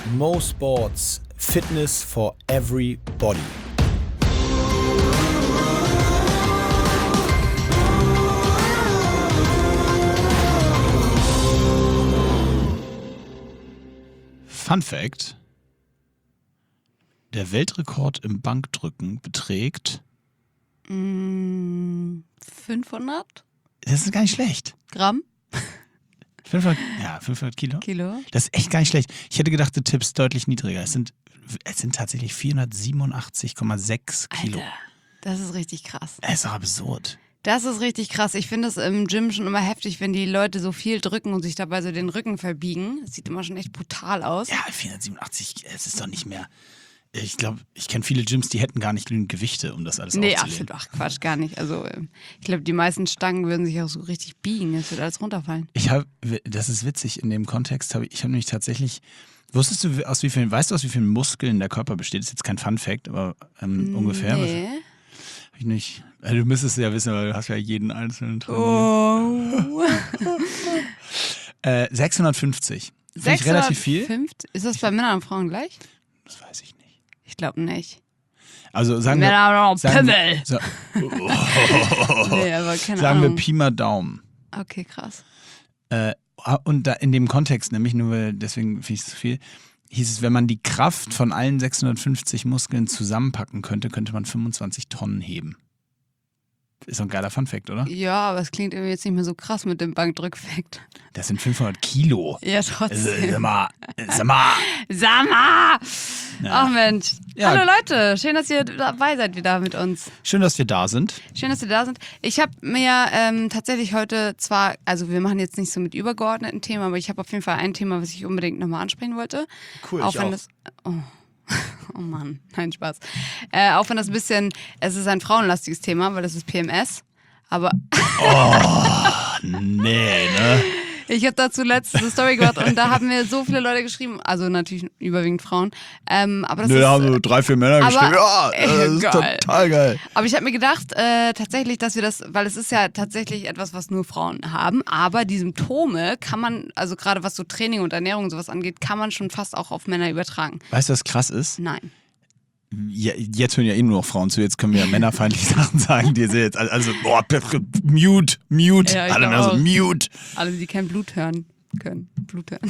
Mo Sports, Fitness for everybody. Fun Fact: Der Weltrekord im Bankdrücken beträgt 500 Das ist gar nicht schlecht. Gramm? 500 Kilo. Kilo? Das ist echt gar nicht schlecht. Ich hätte gedacht, du tippst deutlich niedriger. Es sind tatsächlich 487,6 Kilo. Alter, das ist richtig krass. Das ist doch absurd. Das ist richtig krass. Ich finde es im Gym schon immer heftig, wenn die Leute so viel drücken und sich dabei so den Rücken verbiegen. Das sieht immer schon echt brutal aus. Ja, 487, es ist doch nicht mehr. Ich glaube, ich kenne viele Gyms, die hätten gar nicht genügend Gewichte, um das alles aufzulegen. Absolut. Ach, Quatsch, gar nicht. Also, ich glaube, die meisten Stangen würden sich auch so richtig biegen. Es wird alles runterfallen. Das ist witzig, in dem Kontext ich habe nämlich tatsächlich, weißt du, aus wie vielen Muskeln der Körper besteht? Das ist jetzt kein Fun Fact, aber ungefähr. Nee. Hab ich nicht. Also, du müsstest es ja wissen, weil du hast ja jeden einzelnen trainiert. Oh. 650. Finde ich relativ viel. 650? Ist das bei Männern und Frauen gleich? Das weiß ich nicht. Ich glaube nicht. Also sagen Männer haben wir, noch Pimmel. Nee, aber keine sagen wir Ahnung. Pi mal Daumen. Okay, krass. Und da in dem Kontext, nämlich nur weil, deswegen finde ich es zu viel, hieß es, wenn man die Kraft von allen 650 Muskeln zusammenpacken könnte, könnte man 25 Tonnen heben. Ist doch ein geiler Funfact, oder? Ja, aber es klingt irgendwie jetzt nicht mehr so krass mit dem Bankdrückeffekt. Das sind 500 Kilo. Ja, trotzdem. Sag mal. Sama! Ja. Ach Mensch. Ja. Hallo Leute, schön, dass ihr dabei seid wieder mit uns. Schön, dass wir da sind. Schön, dass ihr da sind. Ich habe mir tatsächlich heute zwar, also wir machen jetzt nicht so mit übergeordneten Themen, aber ich habe auf jeden Fall ein Thema, was ich unbedingt nochmal ansprechen wollte. Cool, auch ich wenn auch. das. Oh Mann, nein, Spaß. Auch wenn das ein bisschen, es ist ein frauenlastiges Thema, weil das ist PMS. Aber Nee, ne? ich habe dazu letztens eine Story gemacht und da haben mir so viele Leute geschrieben, also natürlich überwiegend Frauen. Aber das Da ist, haben so 3, 4 Männer aber- geschrieben. Ja, das ist geil. total geil. Aber ich habe mir gedacht, tatsächlich, dass wir das, weil es ist ja tatsächlich etwas, was nur Frauen haben, aber die Symptome kann man, also gerade was so Training und Ernährung und sowas angeht, kann man schon fast auch auf Männer übertragen. Weißt du, was krass ist? Nein. Ja, jetzt hören ja eh nur noch Frauen zu, jetzt können wir ja männerfeindliche Sachen sagen, die sie jetzt, also, mute, Ja, ich alle glaub Männer so, auch. mute. Alle, die kein Blut hören können. Blut hören.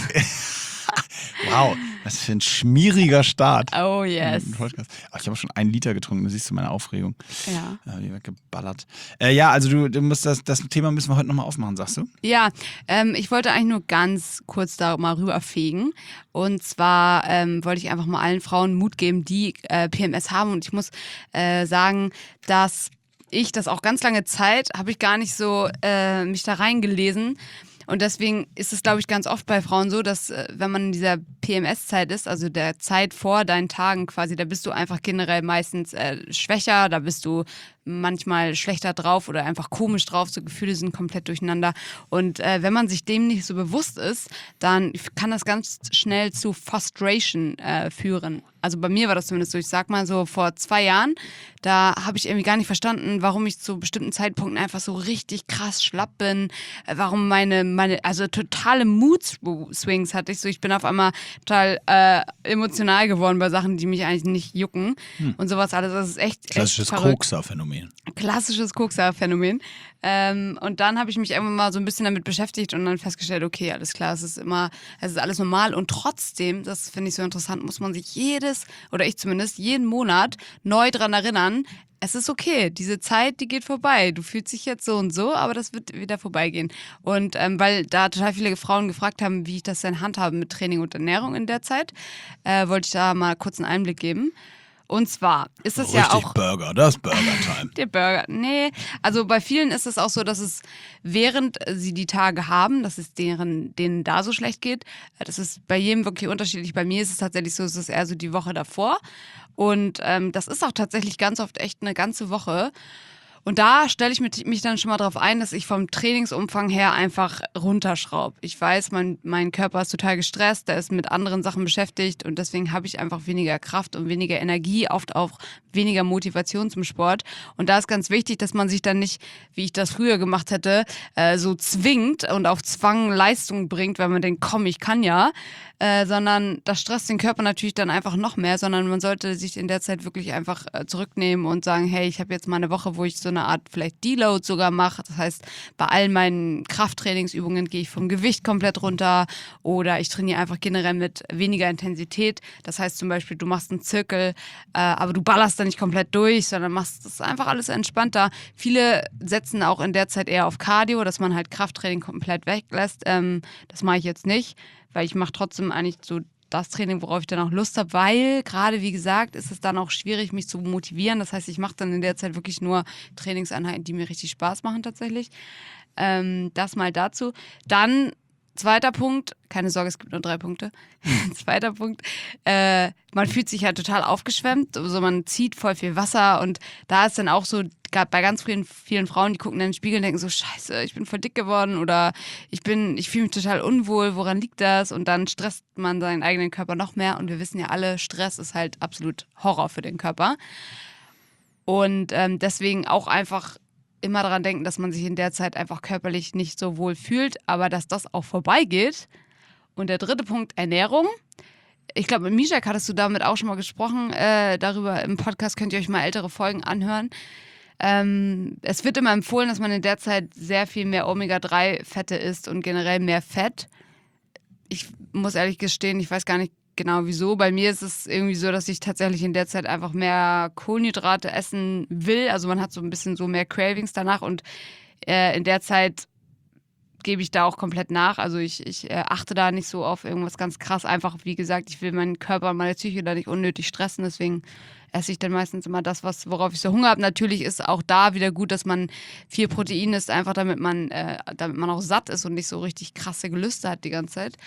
Wow, was für ein schmieriger Start. Oh yes. Podcast. Ach, ich habe schon 1 Liter getrunken, du siehst du meine Aufregung. Ja. Die wird geballert. Ja, also du musst das Thema müssen wir heute nochmal aufmachen, sagst du? Ja, ich wollte eigentlich nur ganz kurz da mal rüberfegen. Und zwar wollte ich einfach mal allen Frauen Mut geben, die PMS haben. Und ich muss sagen, dass ich das auch ganz lange Zeit, habe ich gar nicht so mich da reingelesen. Und deswegen ist es, glaube ich, ganz oft bei Frauen so, dass wenn man in dieser PMS-Zeit ist, also der Zeit vor deinen Tagen quasi, da bist du einfach generell meistens schwächer, da bist du manchmal schlechter drauf oder einfach komisch drauf, so Gefühle sind komplett durcheinander. Und wenn man sich dem nicht so bewusst ist, dann kann das ganz schnell zu Frustration führen. Also bei mir war das zumindest so, ich sag mal so vor 2 Jahren, da habe ich irgendwie gar nicht verstanden, warum ich zu bestimmten Zeitpunkten einfach so richtig krass schlapp bin, warum meine also totale Mood-Swings hatte ich so, ich bin auf einmal total emotional geworden bei Sachen, die mich eigentlich nicht jucken und sowas alles, das ist echt Klassisches verrückt. Kokser-Phänomen. Klassisches Kokser-Phänomen. Und dann habe ich mich irgendwann mal so ein bisschen damit beschäftigt und dann festgestellt, okay, alles klar, es ist alles normal und trotzdem, das finde ich so interessant, muss man sich ich zumindest, jeden Monat neu dran erinnern, es ist okay, diese Zeit, die geht vorbei. Du fühlst dich jetzt so und so, aber das wird wieder vorbeigehen. Und weil da total viele Frauen gefragt haben, wie ich das denn handhabe mit Training und Ernährung in der Zeit, wollte ich da mal kurz einen Einblick geben. Und zwar ist es ja Richtig auch... Burger, das ist Burger-Time. Der Burger, nee. Also bei vielen ist es auch so, dass es, während sie die Tage haben, dass es denen da so schlecht geht, das ist bei jedem wirklich unterschiedlich. Bei mir ist es tatsächlich so, es ist eher so die Woche davor. Und das ist auch tatsächlich ganz oft echt eine ganze Woche. Und da stelle ich mich dann schon mal drauf ein, dass ich vom Trainingsumfang her einfach runterschraube. Ich weiß, mein Körper ist total gestresst, der ist mit anderen Sachen beschäftigt und deswegen habe ich einfach weniger Kraft und weniger Energie, oft auch weniger Motivation zum Sport. Und da ist ganz wichtig, dass man sich dann nicht, wie ich das früher gemacht hätte, so zwingt und auf Zwang Leistung bringt, weil man denkt, komm, ich kann ja, sondern das stresst den Körper natürlich dann einfach noch mehr, sondern man sollte sich in der Zeit wirklich einfach zurücknehmen und sagen, hey, ich habe jetzt mal eine Woche, wo ich so eine Art vielleicht Deload sogar mache. Das heißt, bei all meinen Krafttrainingsübungen gehe ich vom Gewicht komplett runter oder ich trainiere einfach generell mit weniger Intensität. Das heißt zum Beispiel, du machst einen Zirkel, aber du ballerst da nicht komplett durch, sondern machst das einfach alles entspannter. Viele setzen auch in der Zeit eher auf Cardio, dass man halt Krafttraining komplett weglässt. Das mache ich jetzt nicht, weil ich mache trotzdem eigentlich so das Training, worauf ich dann auch Lust habe, weil gerade, wie gesagt, ist es dann auch schwierig, mich zu motivieren. Das heißt, ich mache dann in der Zeit wirklich nur Trainingseinheiten, die mir richtig Spaß machen tatsächlich. Das mal dazu. Dann zweiter Punkt, keine Sorge, es gibt nur 3 Punkte. Zweiter Punkt, man fühlt sich halt total aufgeschwemmt, also man zieht voll viel Wasser und da ist dann auch so, bei ganz vielen Frauen, die gucken in den Spiegel und denken so, scheiße, ich bin voll dick geworden oder ich fühle mich total unwohl, woran liegt das? Und dann stresst man seinen eigenen Körper noch mehr und wir wissen ja alle, Stress ist halt absolut Horror für den Körper. Und deswegen auch einfach immer daran denken, dass man sich in der Zeit einfach körperlich nicht so wohl fühlt, aber dass das auch vorbeigeht. Und der dritte Punkt, Ernährung. Ich glaube, mit Mijak hattest du damit auch schon mal gesprochen. Darüber im Podcast könnt ihr euch mal ältere Folgen anhören. Es wird immer empfohlen, dass man in der Zeit sehr viel mehr Omega-3-Fette isst und generell mehr Fett. Ich muss ehrlich gestehen, ich weiß gar nicht genau wieso. Bei mir ist es irgendwie so, dass ich tatsächlich in der Zeit einfach mehr Kohlenhydrate essen will. Also man hat so ein bisschen so mehr Cravings danach und in der Zeit gebe ich da auch komplett nach. Also ich achte da nicht so auf irgendwas ganz krass. Einfach, wie gesagt, ich will meinen Körper und meine Psyche da nicht unnötig stressen. Deswegen esse ich dann meistens immer das, worauf ich so Hunger habe. Natürlich ist auch da wieder gut, dass man viel Protein isst, einfach damit man auch satt ist und nicht so richtig krasse Gelüste hat die ganze Zeit.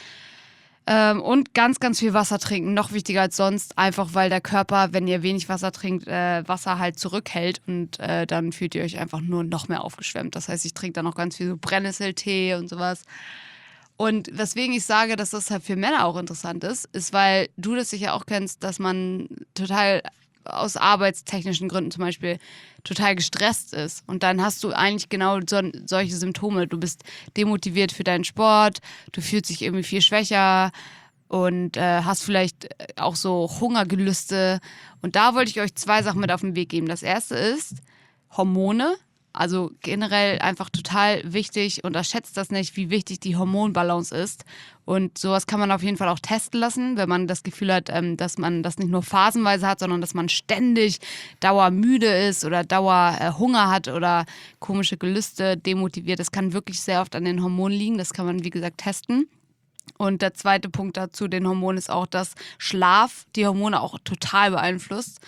Und ganz, ganz viel Wasser trinken, noch wichtiger als sonst, einfach weil der Körper, wenn ihr wenig Wasser trinkt, Wasser halt zurückhält und dann fühlt ihr euch einfach nur noch mehr aufgeschwemmt. Das heißt, ich trinke dann noch ganz viel so Brennnesseltee und sowas. Und weswegen ich sage, dass das halt für Männer auch interessant ist, weil du das sicher auch kennst, dass man total aus arbeitstechnischen Gründen zum Beispiel total gestresst ist. Und dann hast du eigentlich genau solche Symptome. Du bist demotiviert für deinen Sport, du fühlst dich irgendwie viel schwächer und hast vielleicht auch so Hungergelüste. Und da wollte ich euch 2 Sachen mit auf den Weg geben. Das erste ist Hormone. Also generell einfach total wichtig, unterschätzt das nicht, wie wichtig die Hormonbalance ist. Und sowas kann man auf jeden Fall auch testen lassen, wenn man das Gefühl hat, dass man das nicht nur phasenweise hat, sondern dass man ständig dauermüde ist oder Dauerhunger hat oder komische Gelüste, demotiviert. Das kann wirklich sehr oft an den Hormonen liegen. Das kann man, wie gesagt, testen. Und der zweite Punkt dazu, den Hormonen, ist auch, dass Schlaf die Hormone auch total beeinflusst.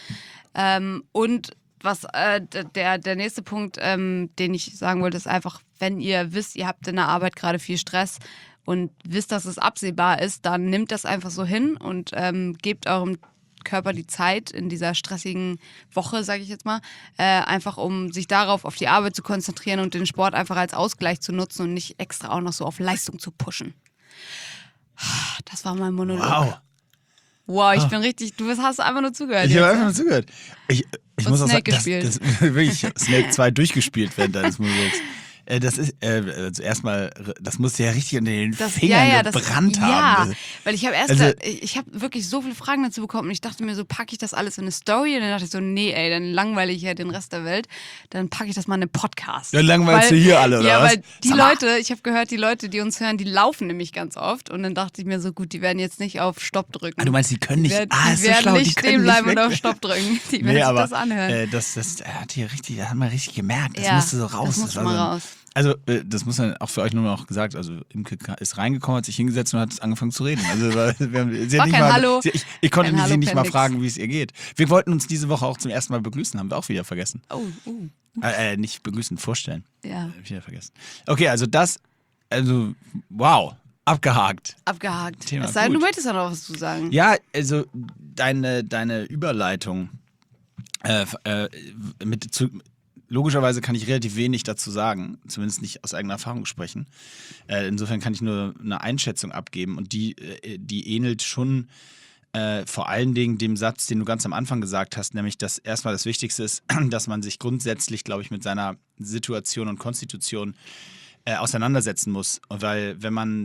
Und was der nächste Punkt, den ich sagen wollte, ist einfach, wenn ihr wisst, ihr habt in der Arbeit gerade viel Stress und wisst, dass es absehbar ist, dann nehmt das einfach so hin und gebt eurem Körper die Zeit in dieser stressigen Woche, sage ich jetzt mal, einfach um sich darauf, auf die Arbeit zu konzentrieren und den Sport einfach als Ausgleich zu nutzen und nicht extra auch noch so auf Leistung zu pushen. Das war mein Monolog. Wow, ich bin richtig, hast einfach nur zugehört. Ich habe einfach nur zugehört. Ich muss auch sagen, gespielt. das wirklich Snake 2 durchgespielt während deines Monologs. Das ist, also erstmal, das muss ja richtig unter den Fingern gebrannt haben. Ja, weil ich habe ich habe wirklich so viele Fragen dazu bekommen und ich dachte mir so, packe ich das alles in eine Story? Und dann dachte ich so, nee, ey, dann langweile ich ja den Rest der Welt. Dann packe ich das mal in einen Podcast. Dann langweilst du hier alle, oder ja, was? Ja, weil die Leute, ich habe gehört, die Leute, die uns hören, die laufen nämlich ganz oft. Und dann dachte ich mir so, gut, die werden jetzt nicht auf Stopp drücken. Ah, du meinst, die können nicht, die werden nicht stehen bleiben und auf Stopp drücken. Die werden sich das anhören. Das hat man richtig gemerkt. Das ja, musste so raus. Das musste mal raus. Also, das muss man auch für euch nur noch gesagt, also Imke ist reingekommen, hat sich hingesetzt und hat angefangen zu reden. Also, Hallo. Ich konnte sie nicht mal fragen, wie es ihr geht. Wir wollten uns diese Woche auch zum ersten Mal begrüßen, haben wir auch wieder vergessen. Nicht begrüßen, vorstellen. Ja. Wieder vergessen. Okay, wow, abgehakt. Thema, es sei denn, du möchtest ja noch was zu sagen. Ja, also deine Überleitung logischerweise kann ich relativ wenig dazu sagen, zumindest nicht aus eigener Erfahrung sprechen. Insofern kann ich nur eine Einschätzung abgeben und die ähnelt schon vor allen Dingen dem Satz, den du ganz am Anfang gesagt hast, nämlich, dass erstmal das Wichtigste ist, dass man sich grundsätzlich, glaube ich, mit seiner Situation und Konstitution auseinandersetzen muss. Weil wenn man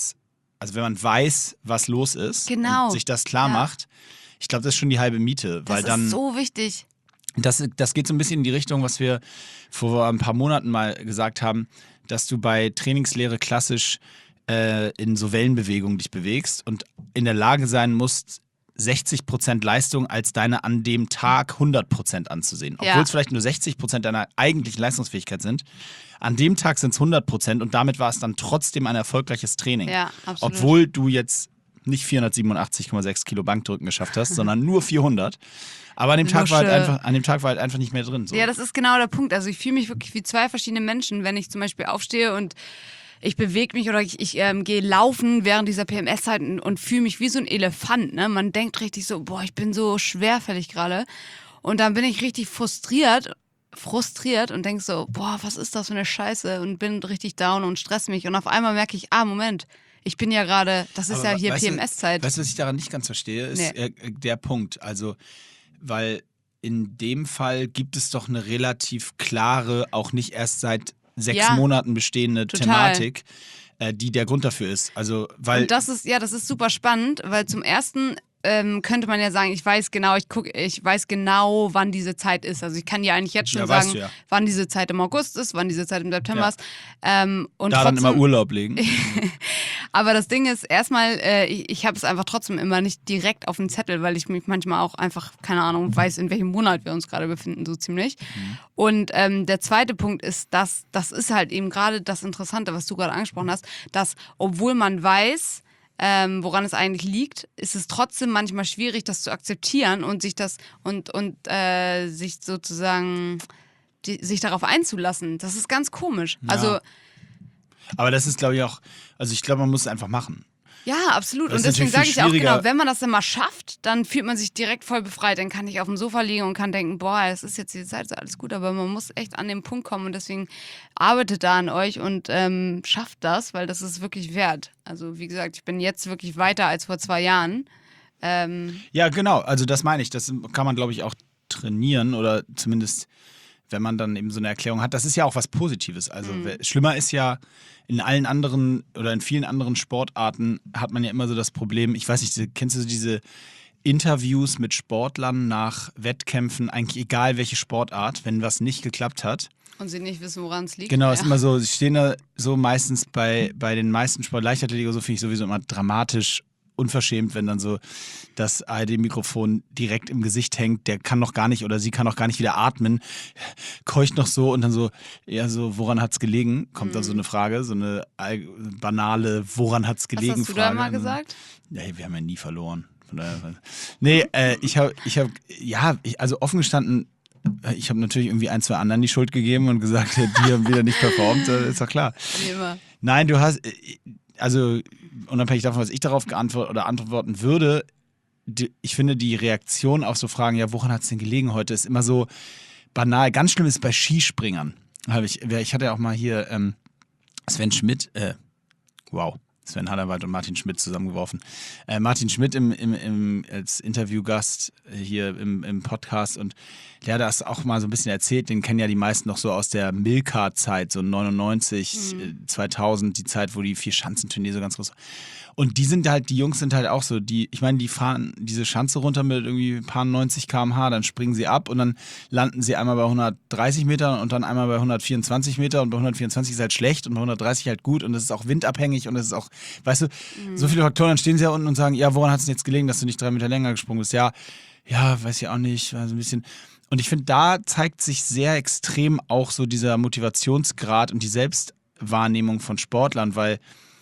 weiß, was los ist Genau. und sich das klar macht, ich glaube, das ist schon die halbe Miete. Weil Das ist so wichtig. Das geht so ein bisschen in die Richtung, was wir vor ein paar Monaten mal gesagt haben, dass du bei Trainingslehre klassisch in so Wellenbewegungen dich bewegst und in der Lage sein musst, 60% Leistung als deine an dem Tag 100% anzusehen. Obwohl es vielleicht nur 60% deiner eigentlichen Leistungsfähigkeit sind. An dem Tag sind es 100% und damit war es dann trotzdem ein erfolgreiches Training. Ja, absolut. Obwohl du jetzt nicht 487,6 Kilo Bankdrücken geschafft hast, sondern nur 400. Aber an dem Tag war halt einfach nicht mehr drin. So. Ja, das ist genau der Punkt. Also ich fühle mich wirklich wie zwei verschiedene Menschen, wenn ich zum Beispiel aufstehe und ich bewege mich oder ich gehe laufen während dieser PMS-Zeit und fühle mich wie so ein Elefant. Ne? Man denkt richtig so, boah, ich bin so schwerfällig gerade. Und dann bin ich richtig frustriert und denke so, boah, was ist das für eine Scheiße? Und bin richtig down und stress mich. Und auf einmal merke ich, Moment, ich bin ja gerade, das ist Aber ja hier weißt du, PMS-Zeit. Weißt du, was ich daran nicht ganz verstehe, ist der Punkt. Also, weil in dem Fall gibt es doch eine relativ klare, auch nicht erst seit 6 Monaten bestehende Thematik, die der Grund dafür ist. Also, weil und das ist super spannend, weil zum ersten könnte man ja sagen, ich weiß genau, wann diese Zeit ist. Also ich kann ja eigentlich jetzt schon sagen, wann diese Zeit im August ist, wann diese Zeit im September ist. Und da dann immer Urlaub legen. Aber das Ding ist, erstmal, ich habe es einfach trotzdem immer nicht direkt auf dem Zettel, weil ich mich manchmal auch einfach, keine Ahnung, weiß, in welchem Monat wir uns gerade befinden, so ziemlich. Und der zweite Punkt ist, das ist halt eben gerade das Interessante, was du gerade angesprochen hast, dass obwohl man weiß, woran es eigentlich liegt, ist es trotzdem manchmal schwierig, das zu akzeptieren und sich das sich sozusagen sich darauf einzulassen. Das ist ganz komisch. Ja. Also, aber das ist, glaube ich, auch, also ich glaube, man muss es einfach machen. ja, absolut. Das Und ist deswegen natürlich sage viel ich auch, genau, schwieriger. wenn man das dann mal schafft, dann fühlt man sich direkt voll befreit. Dann kann ich auf dem Sofa liegen und kann denken, boah, es ist jetzt die Zeit, ist alles gut. Aber man muss echt an den Punkt kommen und deswegen arbeitet da an euch und schafft das, weil das ist wirklich wert. Also wie gesagt, ich bin jetzt wirklich weiter als vor 2 Jahren. Ja, genau. Also das meine ich. Das kann man, glaube ich, auch trainieren oder zumindest, wenn man dann eben so eine Erklärung hat. Das ist ja auch was Positives. Also schlimmer ist ja, in allen anderen oder in vielen anderen Sportarten hat man ja immer so das Problem, ich weiß nicht, kennst du diese Interviews mit Sportlern nach Wettkämpfen, eigentlich egal welche Sportart, wenn was nicht geklappt hat? Und sie nicht wissen, woran es liegt. Genau, ist immer so, sie stehen da so meistens bei den meisten Leichtathletik oder so, finde ich sowieso immer dramatisch unverschämt, wenn dann so das ARD-Mikrofon direkt im Gesicht hängt, der kann noch gar nicht oder sie kann noch gar nicht wieder atmen, keucht noch so und dann so, ja, so, woran hat's gelegen? Kommt dann so eine Frage, so eine banale, woran hat's gelegen Was hast du Frage. da mal gesagt? Ja, wir haben ja nie verloren. Von daher, nee, also offen gestanden, ich habe natürlich irgendwie 1, 2 anderen die Schuld gegeben und gesagt, die haben wieder nicht performt, ist doch klar. Wie immer. Nein, du hast, also unabhängig davon, was ich darauf antworten würde, ich finde die Reaktion auf so Fragen, ja, woran hat es denn gelegen heute, ist immer so banal. Ganz schlimm ist bei Skispringern. Ich hatte ja auch mal hier Sven Schmidt, Sven Hannawald und Martin Schmidt zusammengeworfen. Martin Schmidt als Interviewgast hier im Podcast und der hat das auch mal so ein bisschen erzählt, den kennen ja die meisten noch so aus der Milka-Zeit, so 99, 2000, die Zeit, wo die 4-Schanzenturnier so ganz groß war. Und die Jungs sind halt auch so, ich meine, die fahren diese Schanze runter mit irgendwie ein paar 90 km/h, dann springen sie ab und dann landen sie einmal bei 130 Metern und dann einmal bei 124 Meter und bei 124 ist halt schlecht und bei 130 halt gut und es ist auch windabhängig und es ist auch, weißt du, so viele Faktoren, dann stehen sie ja unten und sagen, ja, woran hat es denn jetzt gelegen, dass du nicht 3 Meter länger gesprungen bist? Ja, weiß ich auch nicht, war so ein bisschen. Und ich finde, da zeigt sich sehr extrem auch so dieser Motivationsgrad und die Selbstwahrnehmung von Sportlern, weil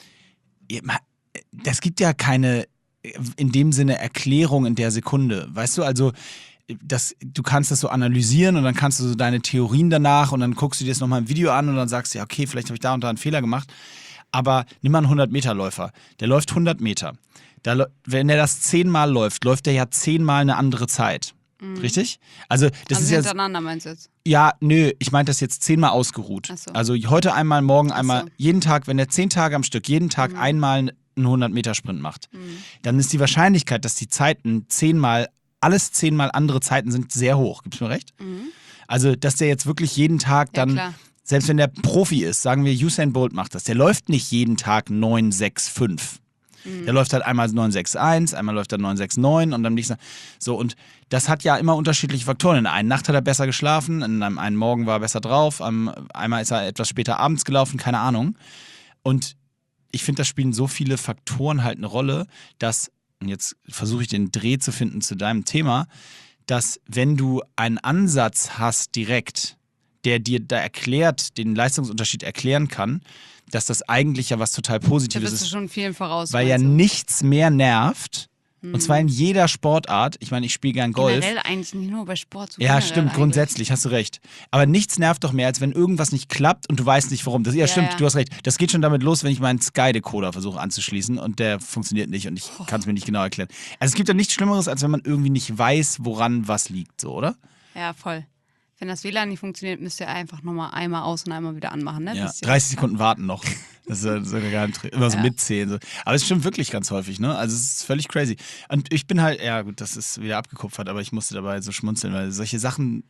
das gibt ja keine in dem Sinne Erklärung in der Sekunde, weißt du, also du kannst das so analysieren und dann kannst du so deine Theorien danach und dann guckst du dir das nochmal im Video an und dann sagst du, ja, okay, vielleicht habe ich da und da einen Fehler gemacht, aber nimm mal einen 100-Meter-Läufer, der läuft 100 Meter, wenn er das 10-mal läuft, läuft er ja 10-mal eine andere Zeit. Richtig? Also das Also ist jetzt, hintereinander meinst du jetzt? ja, nö, ich meinte das jetzt 10-mal ausgeruht. Ach so. Also heute einmal, morgen einmal, so. jeden Tag, wenn er 10 Tage am Stück, jeden Tag einmal einen 100-Meter-Sprint macht, dann ist die Wahrscheinlichkeit, dass die Zeiten 10-mal, alles 10-mal andere Zeiten sind, sehr hoch. Gibst du mir recht? Also, dass der jetzt wirklich jeden Tag Ja, dann, klar. selbst wenn der Profi ist, sagen wir Usain Bolt macht das, der läuft nicht jeden Tag 9,65. Der läuft halt einmal 9,61, einmal läuft er 9,69 und dann nächsten so. Und das hat ja immer unterschiedliche Faktoren. In der einen Nacht hat er besser geschlafen, in einem einen Morgen war er besser drauf, einmal ist er etwas später abends gelaufen, keine Ahnung. Und ich finde, da spielen so viele Faktoren halt eine Rolle, dass, und jetzt versuche ich den Dreh zu finden zu deinem Thema, dass wenn du einen Ansatz hast direkt, der dir da erklärt, den Leistungsunterschied erklären kann, dass das eigentlich ja was total Da Positives bist du ist, schon vielen voraus. weil ja meinst du? nichts mehr nervt. Und zwar in jeder Sportart. Ich meine, ich spiele gern Golf. Generell eigentlich nicht nur bei Sport. So Ja, generell stimmt, eigentlich. grundsätzlich, hast du recht. Aber nichts nervt doch mehr, als wenn irgendwas nicht klappt und du weißt nicht, warum. Ja, stimmt, ja. du hast recht. Das geht schon damit los, wenn ich meinen Sky-Decoder versuche anzuschließen und der funktioniert nicht und ich kann es mir nicht genau erklären. Also es gibt ja nichts Schlimmeres, als wenn man irgendwie nicht weiß, woran was liegt, so, oder? Ja, voll. Wenn das WLAN nicht funktioniert, müsst ihr einfach nochmal einmal aus und einmal wieder anmachen. Ne? Ja, Bis ihr- 30 Sekunden warten noch. Das ist sogar gar nicht, immer so Ja. mitzählen. So. Aber es stimmt wirklich ganz häufig, ne? Also es ist völlig crazy. Und ich bin halt, ja gut, das ist wieder abgekupfert, aber ich musste dabei so schmunzeln, weil solche Sachen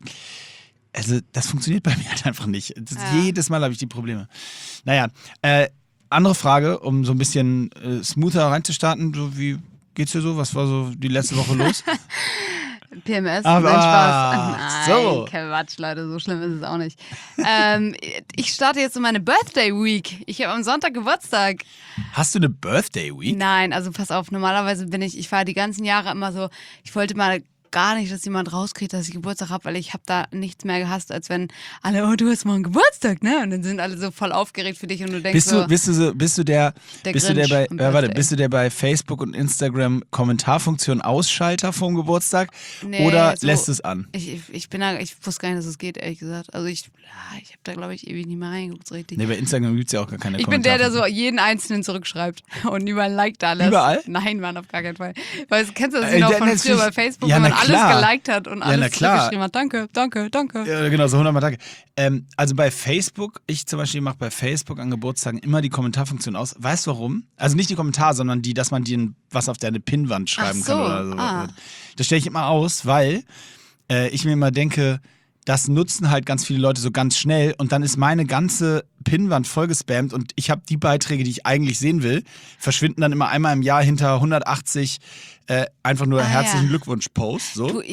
also das funktioniert bei mir halt einfach nicht. Jedes Mal habe ich die Probleme. Naja, andere Frage, um so ein bisschen smoother reinzustarten. So, wie geht's dir so? Was war so die letzte Woche los? PMS, Aber- nein, Spaß. Nein, so. Quatsch, Leute, so schlimm ist es auch nicht. Ich starte jetzt in meine Birthday Week. Ich habe am Sonntag Geburtstag. Hast du eine Birthday Week? Nein, also pass auf, normalerweise ich war die ganzen Jahre immer so, ich wollte mal gar nicht, dass jemand rauskriegt, dass ich Geburtstag habe, weil ich habe da nichts mehr gehasst, als wenn alle, oh, du hast morgen Geburtstag, ne? Und dann sind alle so voll aufgeregt für dich und du denkst Bist du der Grinch bei am Birthday. bist du der bei Facebook und Instagram Kommentarfunktion Ausschalter vom Geburtstag Nee, oder so- lässt es an? ich wusste gar nicht, dass es geht, ehrlich gesagt. Also ich habe da, glaube ich, ewig nicht mehr reingeguckt, so richtig. Nee, bei Instagram gibt es ja auch gar keine Ich bin der Kommentare. so jeden Einzelnen zurückschreibt und überall liked alles. Überall? Nein, Mann, auf gar keinen Fall. Weil kennst du das Ja, noch von natürlich. früher bei Facebook, Ja, wenn man na alles klar. geliked hat und Ja, alles na klar. zurückgeschrieben hat. Danke, danke, danke. Ja, genau, so 100 Mal Danke. Also bei Facebook, ich zum Beispiel mache bei Facebook an Geburtstagen immer die Kommentarfunktion aus. Weißt du warum? Also nicht die Kommentare, sondern die, dass man dir was auf deine Pinnwand schreiben Ach so, kann oder so. ah. Das stelle ich immer aus, weil ich mir immer denke, das nutzen halt ganz viele Leute so ganz schnell und dann ist meine ganze Pinnwand vollgespammt und ich habe die Beiträge, die ich eigentlich sehen will, verschwinden dann immer einmal im Jahr hinter 180 einfach nur herzlichen ja. Glückwunsch-Post. So. Du,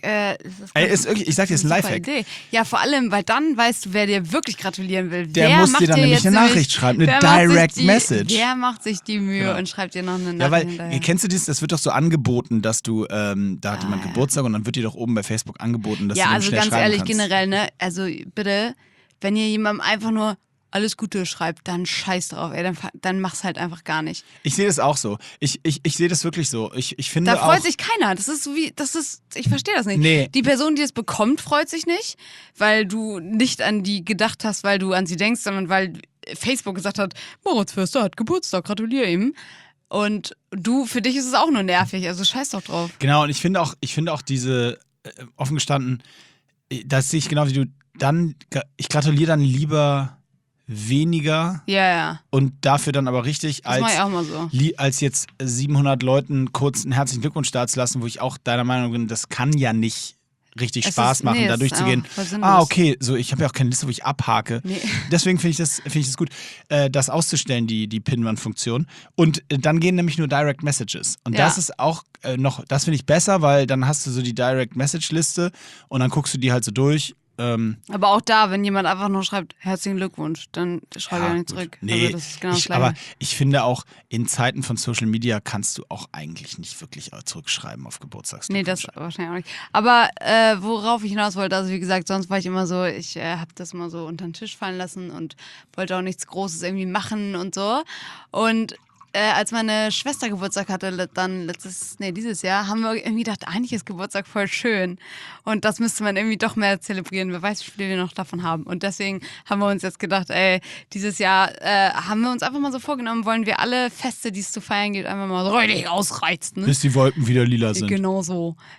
Ich sag dir, ist ein Lifehack. Idee. Ja, vor allem, weil dann weißt du, wer dir wirklich gratulieren will. Der Wer muss macht dir dann dir nämlich jetzt eine Nachricht schreiben, eine wer macht sich Direct die- Message. Wer macht sich die Mühe Genau. und schreibt dir noch eine Nachricht Ja, weil, hinterher? kennst du das wird doch so angeboten, dass du, da hat jemand Geburtstag und dann wird dir doch oben bei Facebook angeboten, dass Ja, du dem also schnell ganz schreiben ehrlich, kannst. generell, ne? Also bitte, wenn ihr jemandem einfach nur alles Gute schreibt, dann scheiß drauf, ey, dann mach's halt einfach gar nicht. Ich sehe das auch so. Ich sehe das wirklich so. Ich finde Da auch... freut sich keiner. Ich verstehe das nicht. Nee. Die Person, die es bekommt, freut sich nicht, weil du nicht an die gedacht hast, weil du an sie denkst, sondern weil Facebook gesagt hat, Moritz Förster hat Geburtstag, gratuliere ihm. Und für dich ist es auch nur nervig, also scheiß doch drauf. Genau, und ich finde auch diese, offen gestanden, das sehe ich genau wie du, ich gratuliere dann lieber weniger Ja, ja. und dafür dann aber richtig, Das mache ich auch mal so. als jetzt 700 Leuten kurz einen herzlichen Glückwunsch da zu lassen, wo ich auch deiner Meinung bin, das kann ja nicht richtig Es Spaß ist- machen, nee, da es ist durchzugehen. einfach voll sinnlos. Okay, so ich habe ja auch keine Liste, wo ich abhake. Nee. Deswegen finde ich das gut, das auszustellen, die Pinwand-Funktion. Und dann gehen nämlich nur Direct Messages. Und Ja. das ist auch das finde ich besser, weil dann hast du so die Direct Message-Liste und dann guckst du die halt so durch. Aber auch da, wenn jemand einfach nur schreibt, herzlichen Glückwunsch, dann schreibe ich ja nicht gut. zurück. Nee, Also das ist genau das Gleiche. aber ich finde auch, in Zeiten von Social Media kannst du auch eigentlich nicht wirklich zurückschreiben auf Geburtstagsglückwünsche. Nee, das wahrscheinlich auch nicht. Aber worauf ich hinaus wollte, also wie gesagt, sonst war ich immer so, ich habe das mal so unter den Tisch fallen lassen und wollte auch nichts Großes irgendwie machen und so. Und als meine Schwester Geburtstag hatte, dann dieses Jahr, haben wir irgendwie gedacht, eigentlich ist Geburtstag voll schön. Und das müsste man irgendwie doch mehr zelebrieren. Wer weiß, wie viele wir noch davon haben. Und deswegen haben wir uns jetzt gedacht, dieses Jahr haben wir uns einfach mal so vorgenommen, wollen wir alle Feste, die es zu feiern gibt, einfach mal so richtig ausreizen. Bis die Wolken wieder lila sind. Genau so.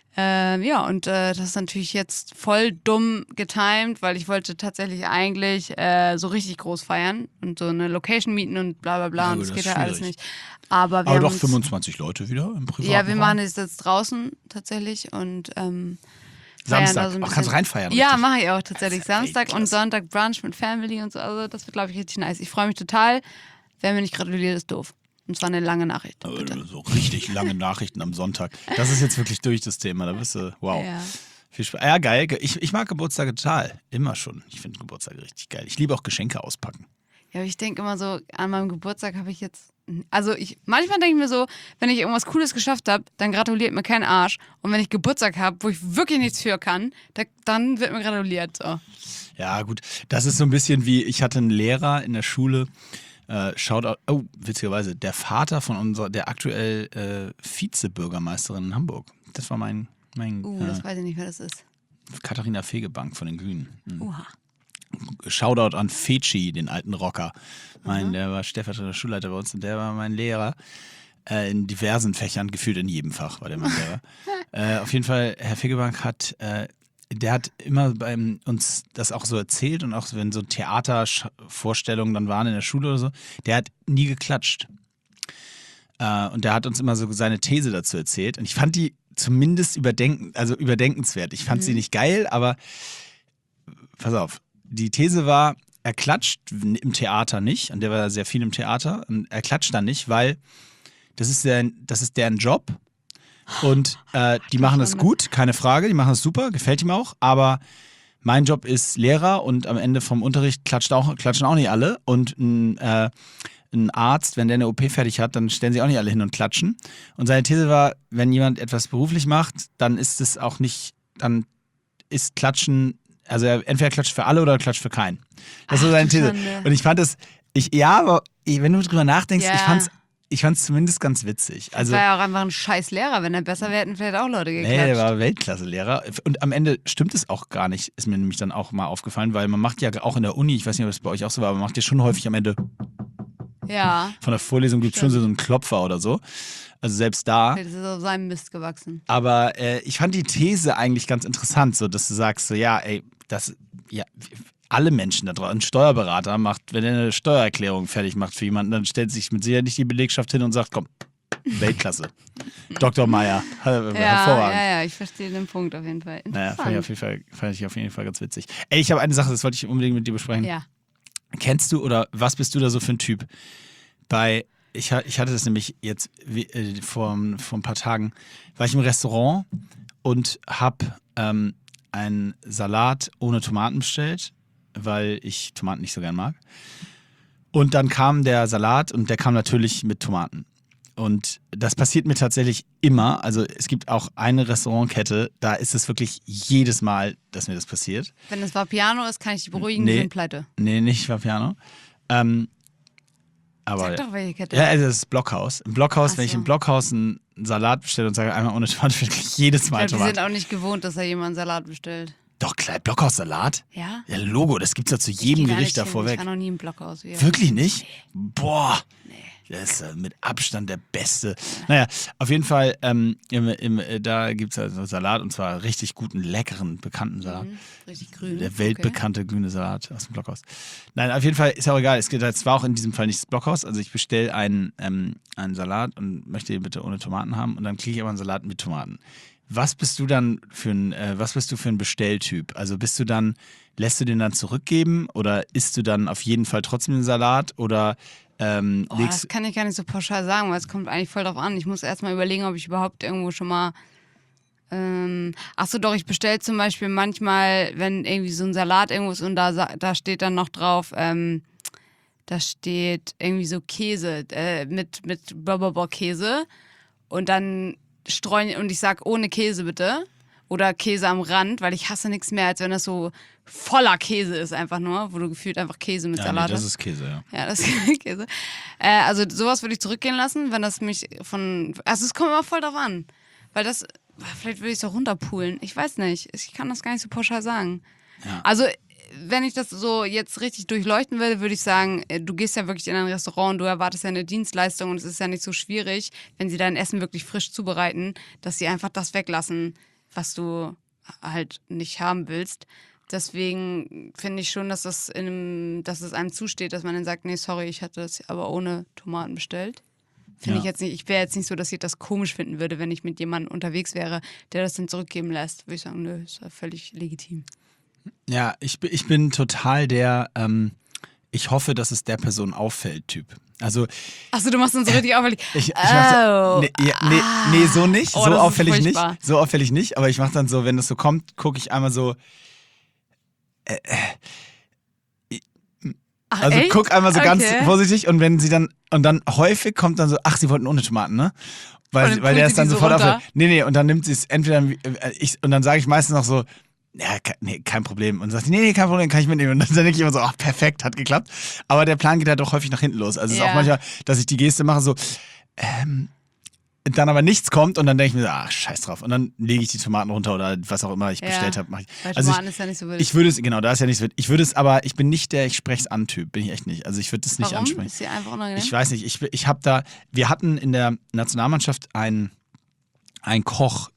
Ja, und das ist natürlich jetzt voll dumm getimed, weil ich wollte tatsächlich eigentlich so richtig groß feiern und so eine Location mieten und bla bla bla Ja, und gut, das das geht ist ja alles schwierig. nicht. Aber wir Aber haben doch uns, 25 Leute wieder im privaten ja, wir Raum. machen das jetzt draußen tatsächlich und feiern da Samstag. so ein Ach, bisschen. kannst reinfeiern, Ja, richtig. mache ich auch tatsächlich. Das ist ja Samstag und Weltklasse. Sonntag Brunch mit Family und so. Also das wird, glaube ich, richtig nice. Ich freue mich total. Wer mir nicht gratuliert, ist doof. Und zwar eine lange Nachricht, bitte. So richtig lange Nachrichten am Sonntag. Das ist jetzt wirklich durch das Thema. Da bist du, wow. Ja. Viel Spaß. Ja, geil. Ich mag Geburtstage total. Immer schon. Ich finde Geburtstage richtig geil. Ich liebe auch Geschenke auspacken. Ja, aber ich denke immer so, an meinem Geburtstag habe ich jetzt. Also manchmal denke ich mir so, wenn ich irgendwas Cooles geschafft habe, dann gratuliert mir kein Arsch. Und wenn ich Geburtstag habe, wo ich wirklich nichts für kann, dann wird mir gratuliert. So. Ja, gut. Das ist so ein bisschen wie, ich hatte einen Lehrer in der Schule, Shoutout, oh, witzigerweise, der Vater von der aktuell Vizebürgermeisterin in Hamburg. Das war mein Das weiß ich nicht, wer das ist. Katharina Fegebank von den Grünen. Oha. Shoutout an Feci, den alten Rocker. Der war stellvertretender Schulleiter bei uns und der war mein Lehrer. In diversen Fächern, gefühlt in jedem Fach war der mein Lehrer. Auf jeden Fall, Herr Fegebank der hat immer bei uns das auch so erzählt und auch wenn so Theatervorstellungen dann waren in der Schule oder so, der hat nie geklatscht. Und der hat uns immer so seine These dazu erzählt. Und ich fand die zumindest überdenkenswert. Ich fand sie nicht geil, aber pass auf. Die These war, er klatscht im Theater nicht. Und der war sehr viel im Theater. Und er klatscht dann nicht, weil das ist deren Job. Und die machen das gut, keine Frage. Die machen das super, gefällt ihm auch. Aber mein Job ist Lehrer und am Ende vom Unterricht klatschen auch nicht alle. Und ein Arzt, wenn der eine OP fertig hat, dann stellen sie auch nicht alle hin und klatschen. Und seine These war, wenn jemand etwas beruflich macht, dann ist es auch nicht, dann ist Klatschen, also er entweder klatscht für alle oder klatscht für keinen. Das war seine These. Schande. Und ich fand das, aber wenn du drüber nachdenkst, Ja. ich fand's zumindest ganz witzig. Also, Das war ja auch einfach ein scheiß Lehrer. Wenn er besser wäre, hätten vielleicht auch Leute geklatscht. nee, der war Weltklasse-Lehrer. Und am Ende stimmt es auch gar nicht, ist mir nämlich dann auch mal aufgefallen, weil man macht ja auch in der Uni, ich weiß nicht, ob das bei euch auch so war, aber man macht ja schon häufig am Ende Ja. von der Vorlesung gibt es schon so einen Klopfer oder so. Also selbst da. Das ist auf seinem Mist gewachsen. Aber ich fand die These eigentlich ganz interessant, so dass du sagst, so ja, alle Menschen da draußen, ein Steuerberater macht, wenn er eine Steuererklärung fertig macht für jemanden, dann stellt sich mit Sicherheit nicht die Belegschaft hin und sagt, komm, Weltklasse. Dr. Meier, hervorragend. Ja, ich verstehe den Punkt auf jeden Fall. Naja, Interessant. fand ich auf jeden Fall ganz witzig. Ey, ich habe eine Sache, das wollte ich unbedingt mit dir besprechen. Ja. Kennst du oder was bist du da so für ein Typ? Ich hatte das nämlich jetzt vor ein paar Tagen, war ich im Restaurant und habe einen Salat ohne Tomaten bestellt, weil ich Tomaten nicht so gern mag. Und dann kam der Salat und der kam natürlich mit Tomaten. Und das passiert mir tatsächlich immer. Also es gibt auch eine Restaurantkette, da ist es wirklich jedes Mal, dass mir das passiert. Wenn es Vapiano ist, kann ich dich beruhigen, Nee. die sind pleite. Nee, nicht Vapiano. Aber Sag doch, welche Kette. ja, also das ist Blockhaus. Im Blockhaus, Ach wenn ich so. im Blockhaus einen Salat bestelle und sage einmal ohne Tomate, finde ich jedes Mal Ich glaube, die sind Tomate. auch nicht gewohnt, dass da jemand Salat bestellt. Doch, klar, Blockhaus-Salat? Ja? Ja, Logo, das gibt's ja zu Ich jedem geh gar Gericht nicht da hin. vorweg. Ich war noch nie im Blockhaus. Wirklich nicht? Boah. Das ist mit Abstand der beste. Naja, auf jeden Fall, da gibt es also Salat und zwar richtig guten, leckeren, bekannten Salat. Richtig grün. Der weltbekannte grüne Salat aus dem Blockhaus. Nein, auf jeden Fall ist ja auch egal. Es war auch in diesem Fall nicht das Blockhaus. Also ich bestelle einen Salat und möchte ihn bitte ohne Tomaten haben und dann kriege ich aber einen Salat mit Tomaten. Was bist du dann für ein Bestelltyp? Also lässt du den dann zurückgeben oder isst du dann auf jeden Fall trotzdem den Salat oder Das kann ich gar nicht so pauschal sagen, weil es kommt eigentlich voll drauf an. Ich muss erstmal überlegen, ob ich überhaupt irgendwo schon mal. Achso, doch, ich bestelle zum Beispiel manchmal, wenn irgendwie so ein Salat irgendwo ist und da steht dann noch drauf, da steht irgendwie so Käse mit Blablabla-Käse und dann streuen und ich sag ohne Käse bitte. Oder Käse am Rand, weil ich hasse nichts mehr, als wenn das so voller Käse ist einfach nur, wo du gefühlt einfach Käse mit Salat das hast. ist Käse, ja. Ja, das ist Käse. Also sowas würde ich zurückgehen lassen, wenn das mich also es kommt immer voll drauf an. Weil vielleicht würde ich es auch runterpoolen. Ich weiß nicht. Ich kann das gar nicht so pauschal sagen. Ja. Also wenn ich das so jetzt richtig durchleuchten würde, würde ich sagen, du gehst ja wirklich in ein Restaurant und du erwartest ja eine Dienstleistung und es ist ja nicht so schwierig, wenn sie dein Essen wirklich frisch zubereiten, dass sie einfach das weglassen, was du halt nicht haben willst. Deswegen finde ich schon, dass dass es einem zusteht, dass man dann sagt, nee, sorry, ich hatte das aber ohne Tomaten bestellt. Finde ich jetzt nicht, ich wäre jetzt nicht so, dass ich das komisch finden würde, wenn ich mit jemandem unterwegs wäre, der das dann zurückgeben lässt. Würde ich sagen, nö, ist ja völlig legitim. Ja, ich bin total der, ich hoffe, dass es der Person auffällt, Typ. Also, Achso, du machst uns so richtig auffällig. ich mach nee, so nicht, Oh, so das ist auffällig nicht, furchtbar. so auffällig nicht, aber ich mache dann so, wenn das so kommt, gucke ich einmal so, Ach, also echt? guck einmal so ganz Okay. vorsichtig und wenn sie dann, und dann häufig kommt dann so, ach, sie wollten ohne Tomaten, ne? Und dann Weil der pult ist sie dann die so sofort runter? auffällig. Nee, und dann nimmt sie es entweder, und dann sage ich meistens noch so, ja, kein Problem. Und sagt sie, nee, kein Problem, kann ich mitnehmen. Und dann denke ich immer so, ach, perfekt, hat geklappt. Aber der Plan geht halt doch häufig nach hinten los. Also es ist Ja. auch manchmal, dass ich die Geste mache, so, dann aber nichts kommt und dann denke ich mir so, ach, scheiß drauf. Und dann lege ich die Tomaten runter oder was auch immer ich bestellt habe. Mach ich. Weil Also Tomaten ist ja nicht so wild. ich würde es, genau, da ist ja nichts wild. Ich würde es aber, ich bin nicht der, ich spreche es an Typ, bin ich echt nicht. Also ich würde es nicht Warum? ansprechen. Ist sie einfach unangenehm? Ich weiß nicht, ich habe da, wir hatten in der Nationalmannschaft ein Koch,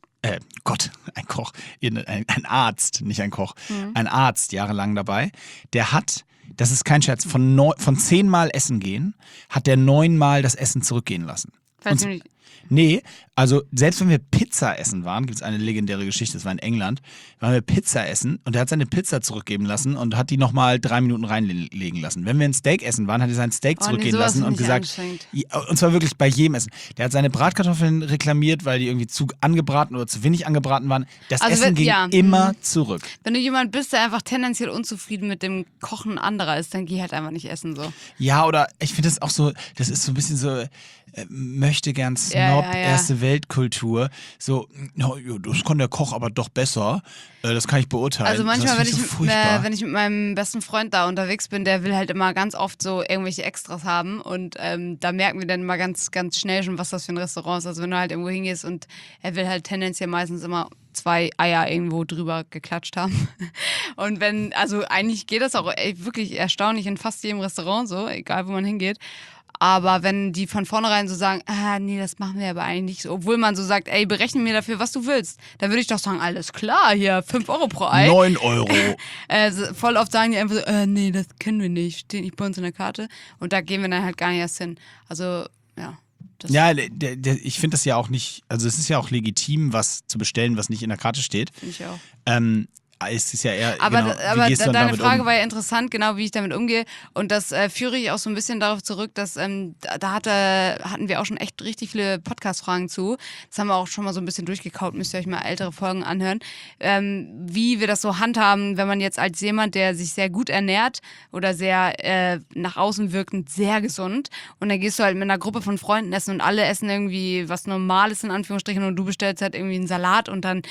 ein Arzt, nicht ein Koch, ein Arzt jahrelang dabei, der hat, das ist kein Scherz, von 10 Mal essen gehen, hat der 9 Mal das Essen zurückgehen lassen. Weiß ich nicht. Nee, also selbst wenn wir Pizza essen waren, gibt es eine legendäre Geschichte, das war in England, waren wir Pizza essen und er hat seine Pizza zurückgeben lassen und hat die nochmal 3 Minuten reinlegen lassen. Wenn wir ein Steak essen waren, hat er sein Steak Oh, nee, zurückgehen sowas lassen finde und ich gesagt, anstrengend. ja, und zwar wirklich bei jedem Essen. Der hat seine Bratkartoffeln reklamiert, weil die irgendwie zu angebraten oder zu wenig angebraten waren. Das Also Essen wenn- ging ja, immer zurück. Wenn du jemand bist, der einfach tendenziell unzufrieden mit dem Kochen anderer ist, dann geh halt einfach nicht essen so. Ja, oder ich finde das auch so, das ist so ein bisschen so, möchte gern Snob, Ja. erste Weltkultur. So, ja, das kann der Koch aber doch besser. Das kann ich beurteilen. Also manchmal, das finde so furchtbar. wenn ich mit meinem besten Freund da unterwegs bin, der will halt immer ganz oft so irgendwelche Extras haben und da merken wir dann immer ganz, ganz schnell schon, was das für ein Restaurant ist. Also wenn du halt irgendwo hingehst und er will halt tendenziell meistens immer 2 Eier irgendwo drüber geklatscht haben. Und also eigentlich geht das auch wirklich erstaunlich in fast jedem Restaurant so, egal wo man hingeht. Aber wenn die von vornherein so sagen, nee, das machen wir aber eigentlich nicht so, obwohl man so sagt, ey, berechne mir dafür, was du willst, dann würde ich doch sagen, alles klar, hier, 5 Euro pro Ei. 9 Euro. Voll oft sagen die einfach so, nee, das können wir nicht, steht nicht bei uns in der Karte. Und da gehen wir dann halt gar nicht erst hin. Also, ja. Ja, ich finde das ja auch nicht, also es ist ja auch legitim, was zu bestellen, was nicht in der Karte steht. Finde ich auch. Es ist ja eher, Aber, genau, aber wie gehst du dann deine damit Frage um? war ja interessant, genau wie ich damit umgehe. Und das führe ich auch so ein bisschen darauf zurück, dass hatten wir auch schon echt richtig viele Podcast-Fragen zu. Das haben wir auch schon mal so ein bisschen durchgekaut, müsst ihr euch mal ältere Folgen anhören. Wie wir das so handhaben, wenn man jetzt als jemand, der sich sehr gut ernährt oder sehr nach außen wirkend sehr gesund und dann gehst du halt mit einer Gruppe von Freunden essen und alle essen irgendwie was Normales in Anführungsstrichen und du bestellst halt irgendwie einen Salat und dann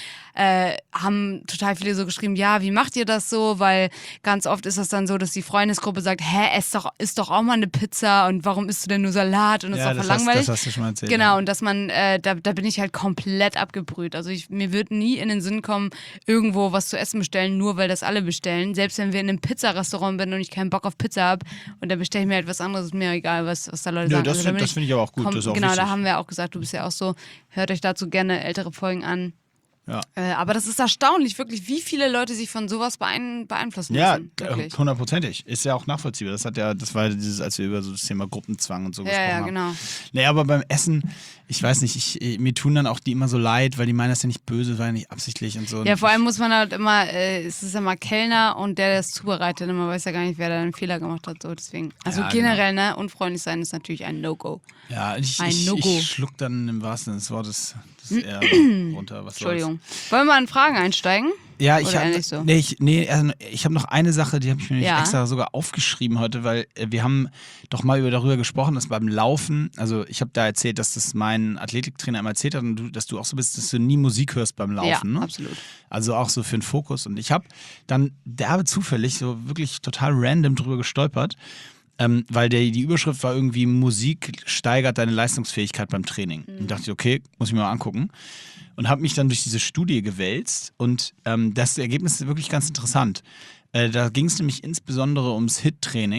haben total viele so geschrieben, ja, wie macht ihr das so? Weil ganz oft ist das dann so, dass die Freundesgruppe sagt, isst doch auch mal eine Pizza und warum isst du denn nur Salat und das ist doch voll langweilig. Das hast du schon mal erzählt. Genau, ja. und dass man, da bin ich halt komplett abgebrüht. Also mir wird nie in den Sinn kommen, irgendwo was zu essen bestellen, nur weil das alle bestellen. Selbst wenn wir in einem Pizzarestaurant sind und ich keinen Bock auf Pizza habe und da bestelle ich mir halt was anderes, ist mir egal, was da Leute Nö, sagen. das Also da bin finde ich aber auch gut. Das ist auch genau, wichtig. da haben wir auch gesagt, du bist ja auch so, hört euch dazu gerne ältere Folgen an. Ja. Aber das ist erstaunlich, wirklich, wie viele Leute sich von sowas beeinflussen Ja, lassen. Wirklich. 100%ig. Ist ja auch nachvollziehbar. Das war dieses, als wir über so das Thema Gruppenzwang und so gesprochen Ja, haben. genau. Nee, aber beim Essen, ich weiß nicht, mir tun dann auch die immer so leid, weil die meinen das ja nicht böse, weil nicht absichtlich und so. Ja, vor allem muss man halt immer, es ist immer Kellner und der das zubereitet und man weiß ja gar nicht, wer da einen Fehler gemacht hat. So, deswegen. Also Ja, generell, ne, unfreundlich sein ist natürlich ein No-Go. Ja, ich No-Go. schluck dann im wahrsten Sinne des Wortes das eher runter. Was Entschuldigung. Wollen wir mal in Fragen einsteigen? Ja, ich Oder habe eher nicht so? ich hab noch eine Sache, die habe ich mir nämlich Ja. extra sogar aufgeschrieben heute, weil wir haben doch mal darüber gesprochen, dass beim Laufen, also ich habe da erzählt, dass das mein Athletiktrainer immer erzählt hat und dass du auch so bist, dass du nie Musik hörst beim Laufen. Ja, Ne? absolut. Also auch so für den Fokus. Und ich habe dann derbe zufällig so wirklich total random drüber gestolpert, weil die Überschrift war irgendwie Musik steigert deine Leistungsfähigkeit beim Training. Und dachte ich, okay, muss ich mir mal angucken. Und habe mich dann durch diese Studie gewälzt und das Ergebnis ist wirklich ganz interessant. Da ging es nämlich insbesondere ums HIIT-Training,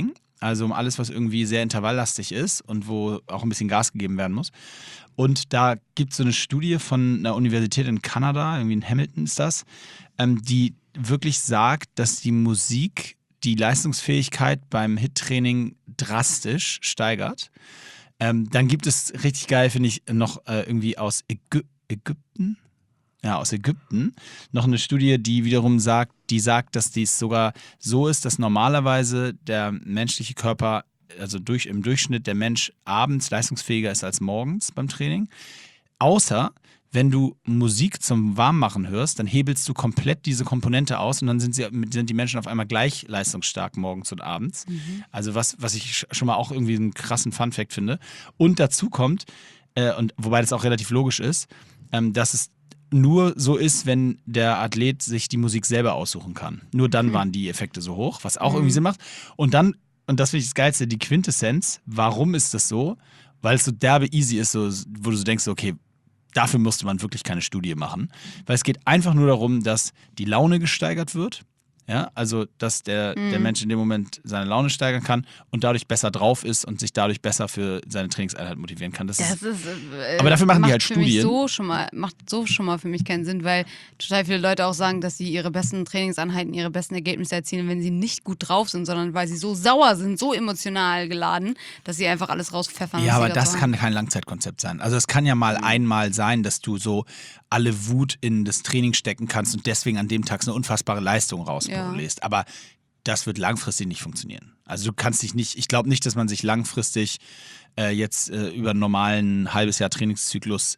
also um alles, was irgendwie sehr intervalllastig ist und wo auch ein bisschen Gas gegeben werden muss. Und da gibt es so eine Studie von einer Universität in Kanada, irgendwie in Hamilton ist das, die wirklich sagt, dass die Musik die Leistungsfähigkeit beim HIIT-Training drastisch steigert. Dann gibt es, richtig geil finde ich, noch irgendwie aus Ägypten? Ja, aus Ägypten. Noch eine Studie, die wiederum sagt, dass dies sogar so ist, dass normalerweise der menschliche Körper, also im Durchschnitt der Mensch abends leistungsfähiger ist als morgens beim Training. Außer wenn du Musik zum Warmmachen hörst, dann hebelst du komplett diese Komponente aus und dann sind die Menschen auf einmal gleich leistungsstark morgens und abends. Also was ich schon mal auch irgendwie einen krassen Funfact finde. Und dazu kommt, und wobei das auch relativ logisch ist, dass es nur so ist, wenn der Athlet sich die Musik selber aussuchen kann. Nur dann waren die Effekte so hoch, was auch irgendwie Sinn macht. Und dann, und das finde ich das Geilste, die Quintessenz, warum ist das so? Weil es so derbe easy ist, so, wo du so denkst, okay, dafür musste man wirklich keine Studie machen. Weil es geht einfach nur darum, dass die Laune gesteigert wird. Ja, also dass der Mensch in dem Moment seine Laune steigern kann und dadurch besser drauf ist und sich dadurch besser für seine Trainingseinheit motivieren kann. Aber dafür machen die halt Studien. Macht so schon mal für mich keinen Sinn, weil total viele Leute auch sagen, dass sie ihre besten Trainingseinheiten, ihre besten Ergebnisse erzielen, wenn sie nicht gut drauf sind, sondern weil sie so sauer sind, so emotional geladen, dass sie einfach alles rauspfeffern. Ja, aber das kann kein Langzeitkonzept sein. Also es kann ja mal einmal sein, dass du so alle Wut in das Training stecken kannst und deswegen an dem Tag so eine unfassbare Leistung rauslässt. Aber das wird langfristig nicht funktionieren. Also du kannst dich nicht, ich glaube nicht, dass man sich langfristig jetzt über einen normalen halbes Jahr Trainingszyklus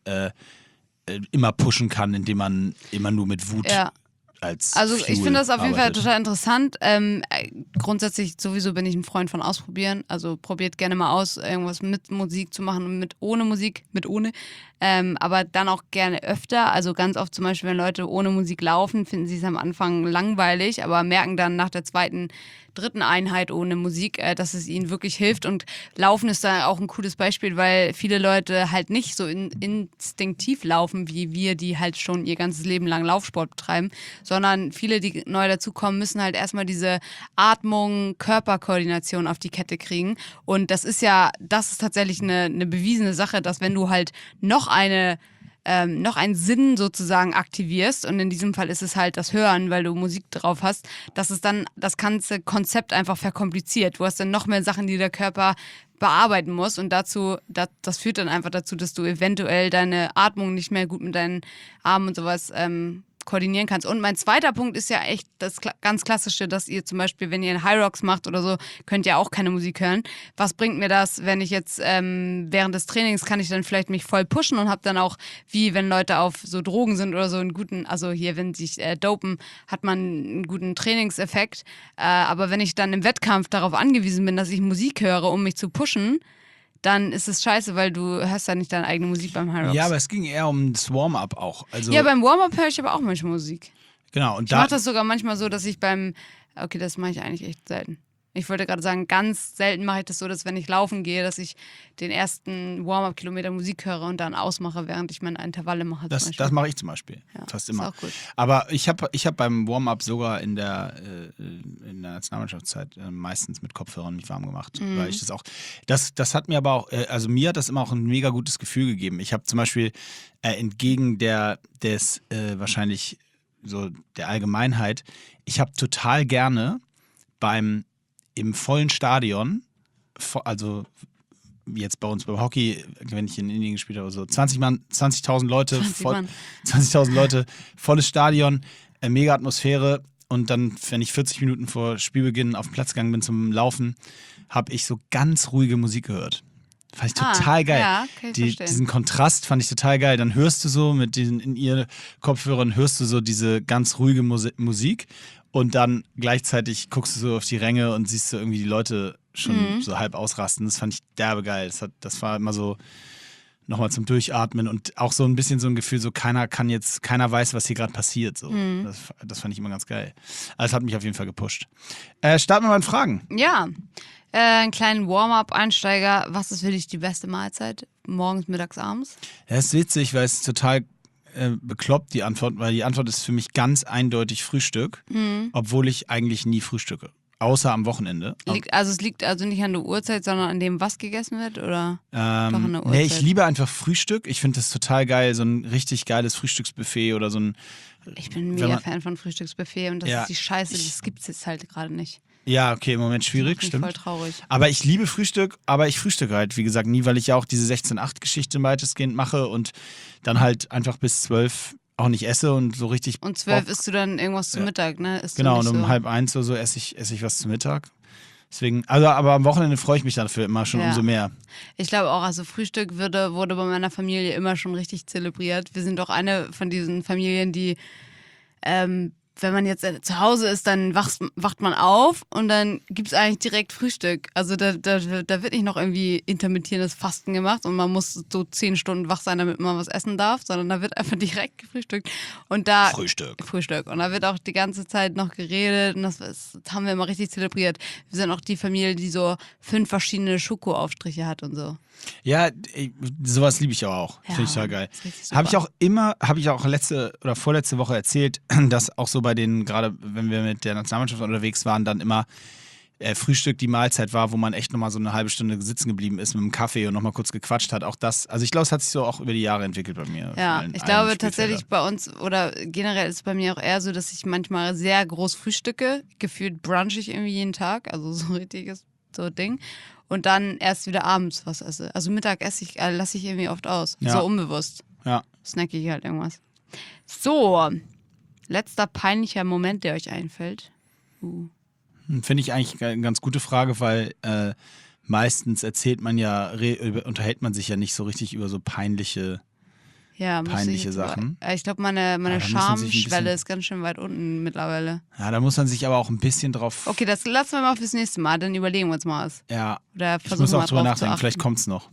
immer pushen kann, indem man immer nur mit Wut Also ich finde das auf jeden Fall total interessant. Grundsätzlich sowieso bin ich ein Freund von Ausprobieren. Also probiert gerne mal aus, irgendwas mit Musik zu machen und mit ohne Musik, aber dann auch gerne öfter. Also ganz oft zum Beispiel, wenn Leute ohne Musik laufen, finden sie es am Anfang langweilig, aber merken dann nach der dritten Einheit ohne Musik, dass es ihnen wirklich hilft. Und Laufen ist da auch ein cooles Beispiel, weil viele Leute halt nicht so instinktiv laufen, wie wir, die halt schon ihr ganzes Leben lang Laufsport betreiben, sondern viele, die neu dazukommen, müssen halt erstmal diese Atmung, Körperkoordination auf die Kette kriegen. Und das ist tatsächlich eine bewiesene Sache, dass wenn du halt noch einen Sinn sozusagen aktivierst, und in diesem Fall ist es halt das Hören, weil du Musik drauf hast, dass es dann das ganze Konzept einfach verkompliziert. Du hast dann noch mehr Sachen, die der Körper bearbeiten muss, und das führt dann einfach dazu, dass du eventuell deine Atmung nicht mehr gut mit deinen Armen und sowas koordinieren kannst. Und mein zweiter Punkt ist ja echt das ganz Klassische, dass ihr zum Beispiel, wenn ihr einen High Rocks macht oder so, könnt ihr auch keine Musik hören. Was bringt mir das, wenn ich jetzt während des Trainings kann ich dann vielleicht mich voll pushen und habe dann auch, wie wenn Leute auf so Drogen sind oder so, wenn sie sich dopen, hat man einen guten Trainingseffekt. Aber wenn ich dann im Wettkampf darauf angewiesen bin, dass ich Musik höre, um mich zu pushen, dann ist es scheiße, weil du hörst ja nicht deine eigene Musik beim High Rocks. Ja, aber es ging eher um das Warm-up auch. Also ja, beim Warm-up höre ich aber auch manchmal Musik. Genau. Und ich mache das sogar manchmal so, dass ich okay, das mache ich eigentlich echt selten. Ich wollte gerade sagen, ganz selten mache ich das so, dass wenn ich laufen gehe, dass ich den ersten Warm-up-Kilometer Musik höre und dann ausmache, während ich meine Intervalle mache. Das mache ich zum Beispiel, fast immer. Ist auch gut. Aber ich hab beim Warm-up sogar in der Nationalmannschaftszeit meistens mit Kopfhörern mich warm gemacht, weil ich das hat mir aber auch, also mir hat das immer auch ein mega gutes Gefühl gegeben. Ich habe zum Beispiel entgegen des wahrscheinlich so der Allgemeinheit, ich habe total gerne im vollen Stadion, also jetzt bei uns beim Hockey, wenn ich in Indien gespielt habe, so 20.000 Leute, 20.000 Leute, volles Stadion, mega Atmosphäre, und dann, wenn ich 40 Minuten vor Spielbeginn auf den Platz gegangen bin zum Laufen, habe ich so ganz ruhige Musik gehört. Fand ich total geil. Ja, kann ich verstehen. Diesen Kontrast fand ich total geil. Dann hörst du so mit diesen in ihr Kopfhörern, hörst du so diese ganz ruhige Musik. Und dann gleichzeitig guckst du so auf die Ränge und siehst du irgendwie die Leute schon so halb ausrasten. Das fand ich derbe geil. Das war immer so nochmal zum Durchatmen und auch so ein bisschen so ein Gefühl, so keiner weiß, was hier gerade passiert. So. Das fand ich immer ganz geil. Also das hat mich auf jeden Fall gepusht. Starten wir mal mit Fragen. Ja, einen kleinen Warm-up-Einsteiger. Was ist für dich die beste Mahlzeit? Morgens, mittags, abends? Ja, ist witzig, weil es total bekloppt, die Antwort, weil die Antwort ist für mich ganz eindeutig Frühstück, obwohl ich eigentlich nie frühstücke. außer am Wochenende. Es liegt also nicht an der Uhrzeit, sondern an dem, was gegessen wird, oder doch an der Uhrzeit? Nee, ich liebe einfach Frühstück. Ich finde das total geil, so ein richtig geiles Frühstücksbuffet oder so ein. Ich bin ein mega Fan von Frühstücksbuffet und das ist die Scheiße, das gibt es jetzt halt gerade nicht. Ja, okay, im Moment schwierig, Das macht mich stimmt. voll traurig. Aber ich liebe Frühstück, aber ich frühstücke halt, wie gesagt, nie, weil ich ja auch diese 16:8-Geschichte weitestgehend mache und dann halt einfach bis 12 auch nicht esse und so richtig. Und 12 Bock. isst du dann irgendwas zu Mittag, ne? Isst du Genau, nicht und um so. 12:30 oder so esse ich was zu Mittag. Deswegen, also aber am Wochenende freue ich mich dafür immer schon umso mehr. Ich glaube auch, also Frühstück wurde bei meiner Familie immer schon richtig zelebriert. Wir sind doch eine von diesen Familien, die wenn man jetzt zu Hause ist, dann wacht man auf und dann gibt es eigentlich direkt Frühstück. Also da wird nicht noch irgendwie intermittierendes Fasten gemacht und man muss so 10 Stunden wach sein, damit man was essen darf, sondern da wird einfach direkt gefrühstückt. Und da Frühstück. Und da wird auch die ganze Zeit noch geredet und das haben wir immer richtig zelebriert. Wir sind auch die Familie, die so 5 verschiedene Schokoaufstriche hat und so. Ja, sowas liebe ich auch. Ja, Finde ich total geil. ist richtig super. Habe ich auch letzte oder vorletzte Woche erzählt, dass auch so bei den, gerade wenn wir mit der Nationalmannschaft unterwegs waren, dann immer Frühstück die Mahlzeit war, wo man echt nochmal so eine halbe Stunde sitzen geblieben ist mit einem Kaffee und nochmal kurz gequatscht hat. Auch das, also ich glaube, es hat sich so auch über die Jahre entwickelt bei mir. Ja, ich glaube tatsächlich bei uns oder generell ist es bei mir auch eher so, dass ich manchmal sehr groß frühstücke, gefühlt brunch ich irgendwie jeden Tag, also so ein richtiges so Ding. Und dann erst wieder abends was esse. Also Mittag lasse ich irgendwie oft aus. Ja. So unbewusst. Ja. Snacke ich halt irgendwas. So, letzter peinlicher Moment, der euch einfällt. Finde ich eigentlich eine ganz gute Frage, weil meistens unterhält man sich ja nicht so richtig über so peinliche Sachen. Ich glaube, meine da muss man sich ein Schamschwelle bisschen- ist ganz schön weit unten mittlerweile. Ja, da muss man sich aber auch ein bisschen drauf. Okay, das lassen wir mal fürs nächste Mal, dann überlegen wir uns mal was. Ja, Oder ich versuchen muss wir auch mal drüber drauf nachdenken, zu vielleicht achten. kommt's noch.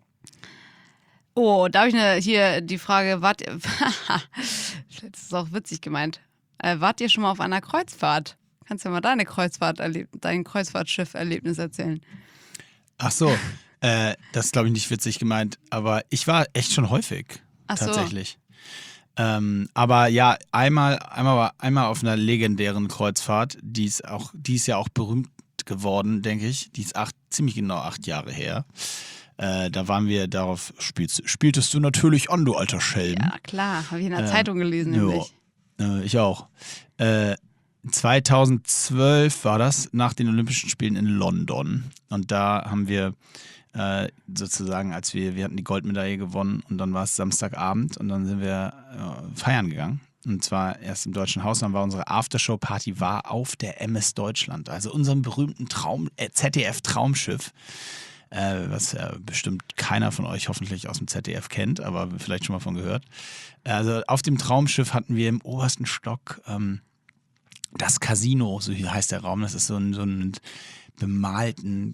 Oh, da habe ich hier die Frage, das ist auch witzig gemeint. Wart ihr schon mal auf einer Kreuzfahrt? Kannst du ja mal dein Kreuzfahrtschiff-Erlebnis erzählen? Ach so, das ist glaube ich nicht witzig gemeint, aber ich war echt schon häufig. Ach so. Tatsächlich. Aber ja, einmal auf einer legendären Kreuzfahrt, die ist ja auch berühmt geworden, denke ich. Die ist ziemlich genau 8 Jahre her. Da waren wir darauf, spieltest du natürlich an, du alter Schelm. Ja, klar, habe ich in der Zeitung gelesen, nämlich. Ich auch. 2012 war das, nach den Olympischen Spielen in London. Und da haben wir sozusagen, wir hatten die Goldmedaille gewonnen und dann war es Samstagabend und dann sind wir feiern gegangen. Und zwar erst im Deutschen Haus, dann war unsere Aftershow-Party auf der MS Deutschland, also unserem berühmten ZDF-Traumschiff. Was bestimmt keiner von euch hoffentlich aus dem ZDF kennt, aber vielleicht schon mal von gehört. Also auf dem Traumschiff hatten wir im obersten Stock das Casino, so heißt der Raum. Das ist so ein mit bemalten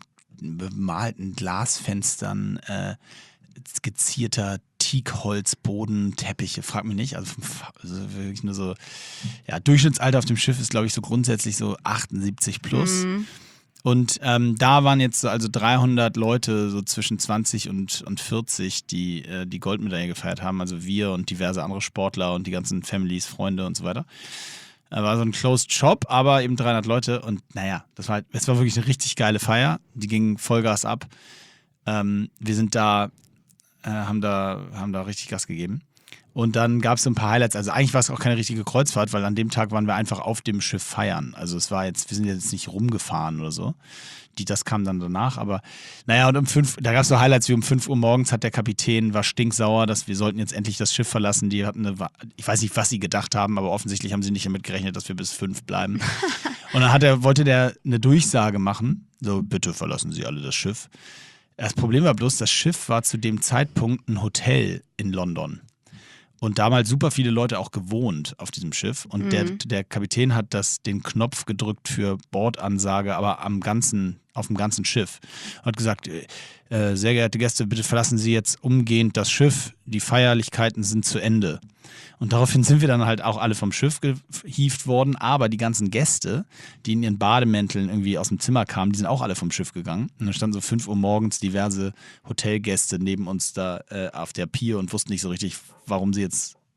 Glasfenstern, skizzierter Teakholzboden, Teppiche, frag mich nicht. Also wirklich nur so, ja, Durchschnittsalter auf dem Schiff ist, glaube ich, so grundsätzlich so 78 plus. Mhm. Und da waren jetzt so also 300 Leute, so zwischen 20 und 40, die die Goldmedaille gefeiert haben. Also wir und diverse andere Sportler und die ganzen Families, Freunde und so weiter. War so ein Closed Shop, aber eben 300 Leute. Und naja, es war wirklich eine richtig geile Feier. Die ging Vollgas ab. Wir sind da, haben da richtig Gas gegeben. Und dann gab es so ein paar Highlights. Also eigentlich war es auch keine richtige Kreuzfahrt, weil an dem Tag waren wir einfach auf dem Schiff feiern. Also wir sind jetzt nicht rumgefahren oder so. Das kam dann danach. Aber naja, und da gab es so Highlights wie um 5 Uhr morgens war stinksauer, dass wir sollten jetzt endlich das Schiff verlassen. Die hatten ich weiß nicht, was sie gedacht haben, aber offensichtlich haben sie nicht damit gerechnet, dass wir bis 5 bleiben. Und dann wollte der eine Durchsage machen. So, bitte verlassen Sie alle das Schiff. Das Problem war bloß, das Schiff war zu dem Zeitpunkt ein Hotel in London. Und damals super viele Leute auch gewohnt auf diesem Schiff. Und der Kapitän hat den Knopf gedrückt für Bordansage, aber auf dem ganzen Schiff. Und hat gesagt, sehr geehrte Gäste, bitte verlassen Sie jetzt umgehend das Schiff. Die Feierlichkeiten sind zu Ende. Und daraufhin sind wir dann halt auch alle vom Schiff gehievt worden. Aber die ganzen Gäste, die in ihren Bademänteln irgendwie aus dem Zimmer kamen, die sind auch alle vom Schiff gegangen. Und dann standen so 5 Uhr morgens diverse Hotelgäste neben uns da auf der Pier und wussten nicht so richtig, warum sie jetzt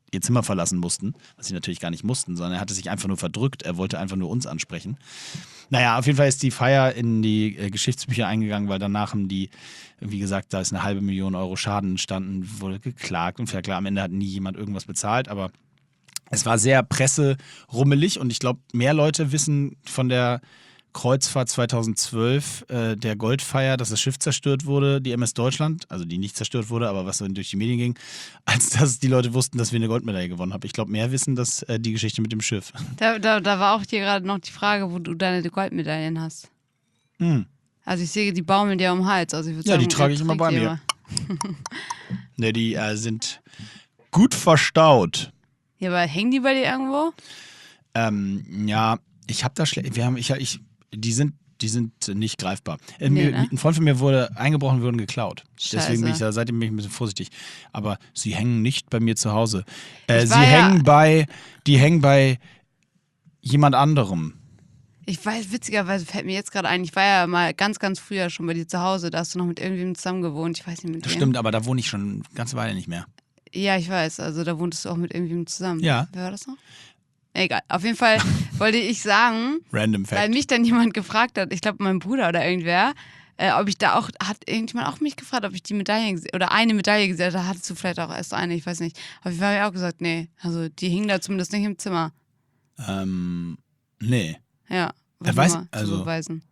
ihr Zimmer verlassen mussten, was sie natürlich gar nicht mussten, sondern er hatte sich einfach nur verdrückt, er wollte einfach nur uns ansprechen. Naja, auf jeden Fall ist die Feier in die Geschichtsbücher eingegangen, weil danach haben die, wie gesagt, da ist 500.000 Euro Schaden entstanden, wurde geklagt und klar, am Ende hat nie jemand irgendwas bezahlt, aber es war sehr presserummelig und ich glaube, mehr Leute wissen von der Kreuzfahrt 2012, der Goldfeier, dass das Schiff zerstört wurde, die MS Deutschland, also die nicht zerstört wurde, aber was dann durch die Medien ging, als dass die Leute wussten, dass wir eine Goldmedaille gewonnen haben. Ich glaube, mehr wissen das die Geschichte mit dem Schiff. Da war auch hier gerade noch die Frage, wo du deine Goldmedaillen hast. Also ich sehe, die baumeln dir um den Hals. Also ich würd Ja, sagen, die trage ich immer bei mir. Ne, die sind gut verstaut. Ja, aber hängen die bei dir irgendwo? Ja, ich habe da die sind nicht greifbar. Nee, ne? Ein Freund von mir wurde eingebrochen, wurden geklaut. Scheiße. Seitdem bin ich ein bisschen vorsichtig. Aber sie hängen nicht bei mir zu Hause. Ich Sie war die hängen bei jemand anderem. Ich weiß, witzigerweise fällt mir jetzt gerade ein, ich war ja mal ganz, ganz früher schon bei dir zu Hause, da hast du noch mit irgendjemandem zusammen gewohnt, ich weiß nicht mit wem. Stimmt, aber da wohne ich schon eine ganze Weile nicht mehr. Ja, ich weiß, also da wohntest du auch mit irgendjemandem zusammen. Ja. Wer war das noch? Egal, auf jeden Fall wollte ich sagen, Random Fact. weil mich dann jemand gefragt hat, ich glaube mein Bruder oder irgendwer, ob ich da auch, hat irgendjemand auch mich gefragt, ob ich die Medaille oder eine Medaille gesehen habe, da hattest du vielleicht auch erst eine, ich weiß nicht. Auf jeden Fall habe ich auch gesagt, nee, also die hingen da zumindest nicht im Zimmer. Nee. Ja, Er was weiß, mal also- zu beweisen.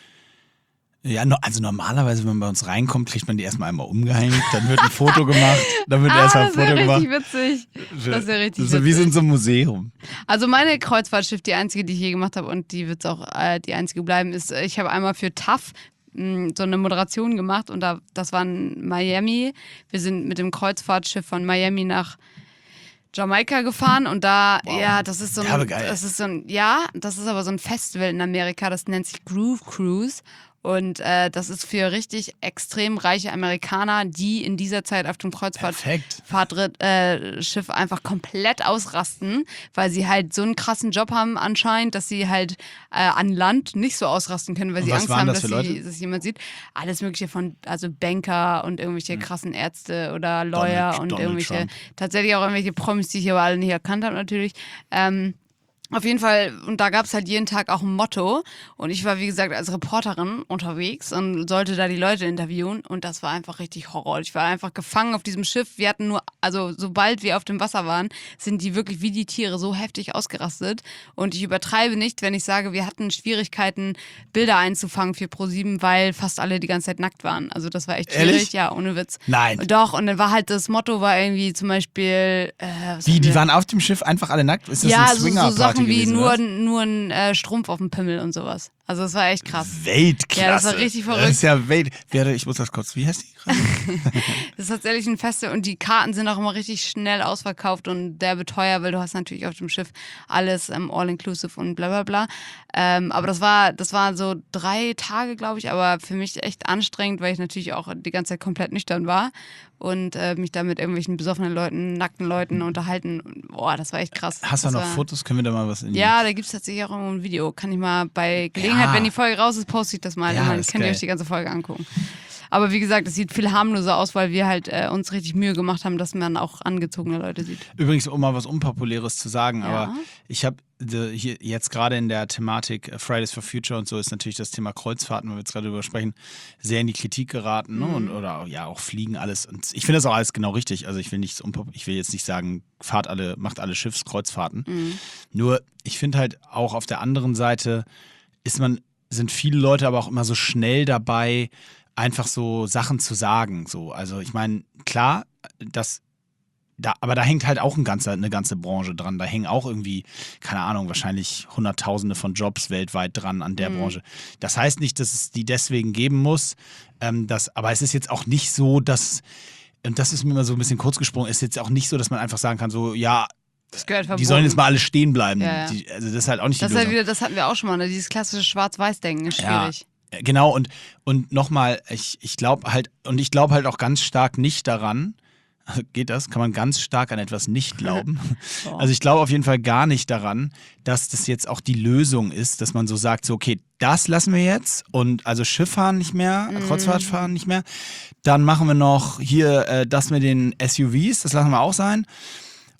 Ja, also normalerweise, wenn man bei uns reinkommt, kriegt man die erstmal einmal umgehängt, dann wird ein Foto gemacht, dann wird erstmal ein das Foto wäre gemacht. richtig witzig. Das wäre richtig So wie witzig. in so einem Museum. Also meine Kreuzfahrtschiff, die einzige, die ich je gemacht habe und die wird auch die einzige bleiben, ist, ich habe einmal für TAF so eine Moderation gemacht und das war in Miami. Wir sind mit dem Kreuzfahrtschiff von Miami nach Jamaika gefahren und da, ja, das ist so Derbe ein, geil. das ist aber so ein Festival in Amerika, das nennt sich Groove Cruise. Und das ist für richtig extrem reiche Amerikaner, die in dieser Zeit auf dem Perfekt. Kreuzfahrtschiff einfach komplett ausrasten, weil sie halt so einen krassen Job haben anscheinend, dass sie halt an Land nicht so ausrasten können, weil Und sie was Angst waren haben, das dass für Leute? dass jemand sieht. Alles mögliche also Banker und irgendwelche krassen Ärzte oder Lawyer und Donald irgendwelche, Trump. tatsächlich auch irgendwelche Promis, die ich aber alle nicht erkannt habe natürlich. Auf jeden Fall, und da gab es halt jeden Tag auch ein Motto. Und ich war, wie gesagt, als Reporterin unterwegs und sollte da die Leute interviewen. Und das war einfach richtig Horror. Ich war einfach gefangen auf diesem Schiff. Wir hatten also sobald wir auf dem Wasser waren, sind die wirklich wie die Tiere so heftig ausgerastet. Und ich übertreibe nicht, wenn ich sage, wir hatten Schwierigkeiten, Bilder einzufangen für ProSieben, weil fast alle die ganze Zeit nackt waren. Also das war echt schwierig. Ehrlich? Ja, ohne Witz. Nein. Doch, und dann war halt das Motto war irgendwie zum Beispiel, was Wie, hatten die wir? waren auf dem Schiff einfach alle nackt? Ist das Ja, eine so Swinger-Party Sachen wie gewesen, oder? nur ein Strumpf auf dem Pimmel und sowas. Also das war echt krass. Weltklasse. Ja, das war richtig verrückt. Das ist ja ich muss das kurz, wie heißt die gerade? Das ist tatsächlich ein Festival und die Karten sind auch immer richtig schnell ausverkauft und derbe teuer, weil du hast natürlich auf dem Schiff alles all-inclusive und bla bla bla. Aber das war so 3 Tage, glaube ich, aber für mich echt anstrengend, weil ich natürlich auch die ganze Zeit komplett nüchtern war und mich da mit irgendwelchen besoffenen Leuten, nackten Leuten unterhalten. Boah, das war echt krass. Hast du Das noch war, Fotos? Können wir da mal was in die... Ja, da gibt es tatsächlich auch irgendwo ein Video. Kann ich mal bei Gelegenheit, Ja. wenn die Folge raus ist, poste ich das mal. Ja, Dann ist könnt ihr geil. euch die ganze Folge angucken. Aber wie gesagt, es sieht viel harmloser aus, weil wir halt uns richtig Mühe gemacht haben, dass man auch angezogene Leute sieht. Übrigens, um mal was Unpopuläres zu sagen, Ja. aber ich habe hier jetzt gerade in der Thematik Fridays for Future und so ist natürlich das Thema Kreuzfahrten, wo wir jetzt gerade drüber sprechen, sehr in die Kritik geraten, ne? Oder ja auch Fliegen, alles. Und ich finde das auch alles genau richtig. Also ich will jetzt nicht sagen, macht alle Schiffskreuzfahrten. Nur ich finde halt auch auf der anderen Seite sind viele Leute aber auch immer so schnell dabei, einfach so Sachen zu sagen. So. Also ich meine, klar, aber da hängt halt auch eine ganze Branche dran. Da hängen auch irgendwie, keine Ahnung, wahrscheinlich Hunderttausende von Jobs weltweit dran an der Branche. Das heißt nicht, dass es die deswegen geben muss. Aber es ist jetzt auch nicht so, dass, und das ist mir immer so ein bisschen kurz gesprungen, ist jetzt auch nicht so, dass man einfach sagen kann, so, ja, Das gehört verboten. die sollen jetzt mal alle stehen bleiben. Ja, ja. Also das ist halt auch nicht die Das ist halt Lösung. wieder, das hatten wir auch schon mal, ne? Dieses klassische Schwarz-Weiß-Denken ist schwierig. Ja, genau, und nochmal, ich glaube halt auch ganz stark nicht daran, geht das? Kann man ganz stark an etwas nicht glauben? Also ich glaube auf jeden Fall gar nicht daran, dass das jetzt auch die Lösung ist, dass man so sagt, so okay, das lassen wir jetzt und also Schifffahren nicht mehr, Kreuzfahrtfahren nicht mehr. Dann machen wir noch hier das mit den SUVs, das lassen wir auch sein.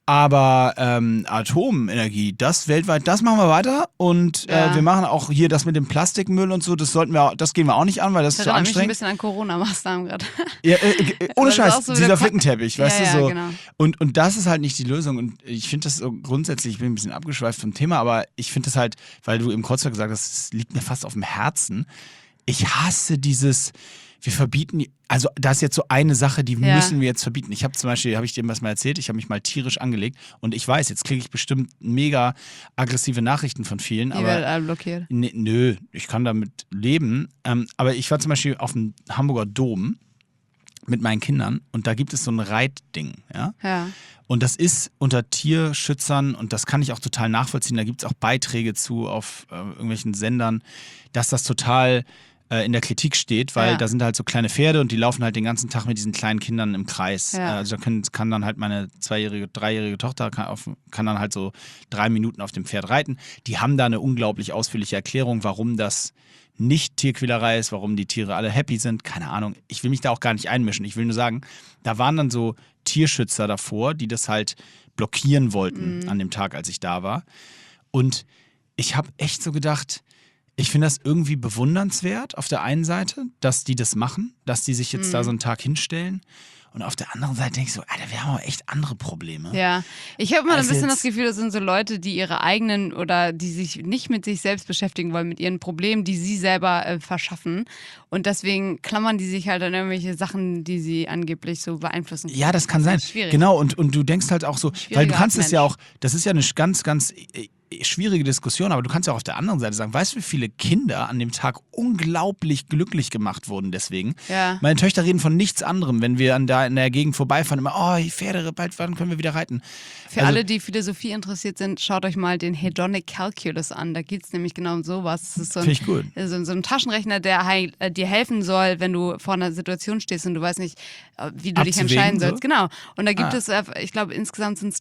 Aber Atomenergie, das weltweit, das machen wir weiter. Und wir machen auch hier das mit dem Plastikmüll und so, das gehen wir auch nicht an, weil das ist zu erinnert mich ein anstrengend. bisschen an Corona-Maßnahmen gerade. Ja, ohne Das ist Scheiß, auch so dieser wieder Flickenteppich, weißt du, so. Genau. Und das ist halt nicht die Lösung. Und ich finde das so grundsätzlich, ich bin ein bisschen abgeschweift vom Thema, aber ich finde das halt, weil du im Kreuzberg gesagt hast, es liegt mir fast auf dem Herzen. Ich hasse dieses, wir verbieten, also da ist jetzt so eine Sache, die müssen wir jetzt verbieten. Ich habe zum Beispiel, habe ich dir was mal erzählt, ich habe mich mal tierisch angelegt und ich weiß, jetzt kriege ich bestimmt mega aggressive Nachrichten von vielen. Die aber werden alle blockiert. Nö, ich kann damit leben. Aber ich war zum Beispiel auf dem Hamburger Dom mit meinen Kindern und da gibt es so ein Reitding, ja. Und das ist unter Tierschützern und das kann ich auch total nachvollziehen, da gibt es auch Beiträge zu auf irgendwelchen Sendern, dass das total in der Kritik steht, weil da sind halt so kleine Pferde und die laufen halt den ganzen Tag mit diesen kleinen Kindern im Kreis. Also da kann dann halt meine 3-jährige Tochter kann dann halt so 3 Minuten auf dem Pferd reiten. Die haben da eine unglaublich ausführliche Erklärung, warum das nicht Tierquälerei ist, warum die Tiere alle happy sind, keine Ahnung. Ich will mich da auch gar nicht einmischen. Ich will nur sagen, da waren dann so Tierschützer davor, die das halt blockieren wollten an dem Tag, als ich da war. Und ich habe echt so gedacht, ich finde das irgendwie bewundernswert auf der einen Seite, dass die das machen, dass die sich jetzt da so einen Tag hinstellen. Und auf der anderen Seite denke ich so, Alter, wir haben aber echt andere Probleme. Ja, ich habe immer ein bisschen das Gefühl, das sind so Leute, die ihre eigenen oder die sich nicht mit sich selbst beschäftigen wollen, mit ihren Problemen, die sie selber verschaffen. Und deswegen klammern die sich halt an irgendwelche Sachen, die sie angeblich so beeinflussen können. Ja, das kann sein. Schwierig. Genau, und du denkst halt auch so, weil du kannst es ja auch, das ist ja eine ganz, ganz schwierige Diskussion, aber du kannst ja auch auf der anderen Seite sagen, weißt du, wie viele Kinder an dem Tag unglaublich glücklich gemacht wurden deswegen? Ja. Meine Töchter reden von nichts anderem, wenn wir da in der Gegend vorbeifahren, immer, oh, die Pferde, bald wann können wir wieder reiten? Für alle, die Philosophie interessiert sind, schaut euch mal den Hedonic Calculus an, da geht es nämlich genau um sowas. Das ist so Finde ich gut. So ein Taschenrechner, der dir helfen soll, wenn du vor einer Situation stehst und du weißt nicht, wie du dich entscheiden sollst. So? Genau. Und da gibt es, ich glaube, insgesamt sind es,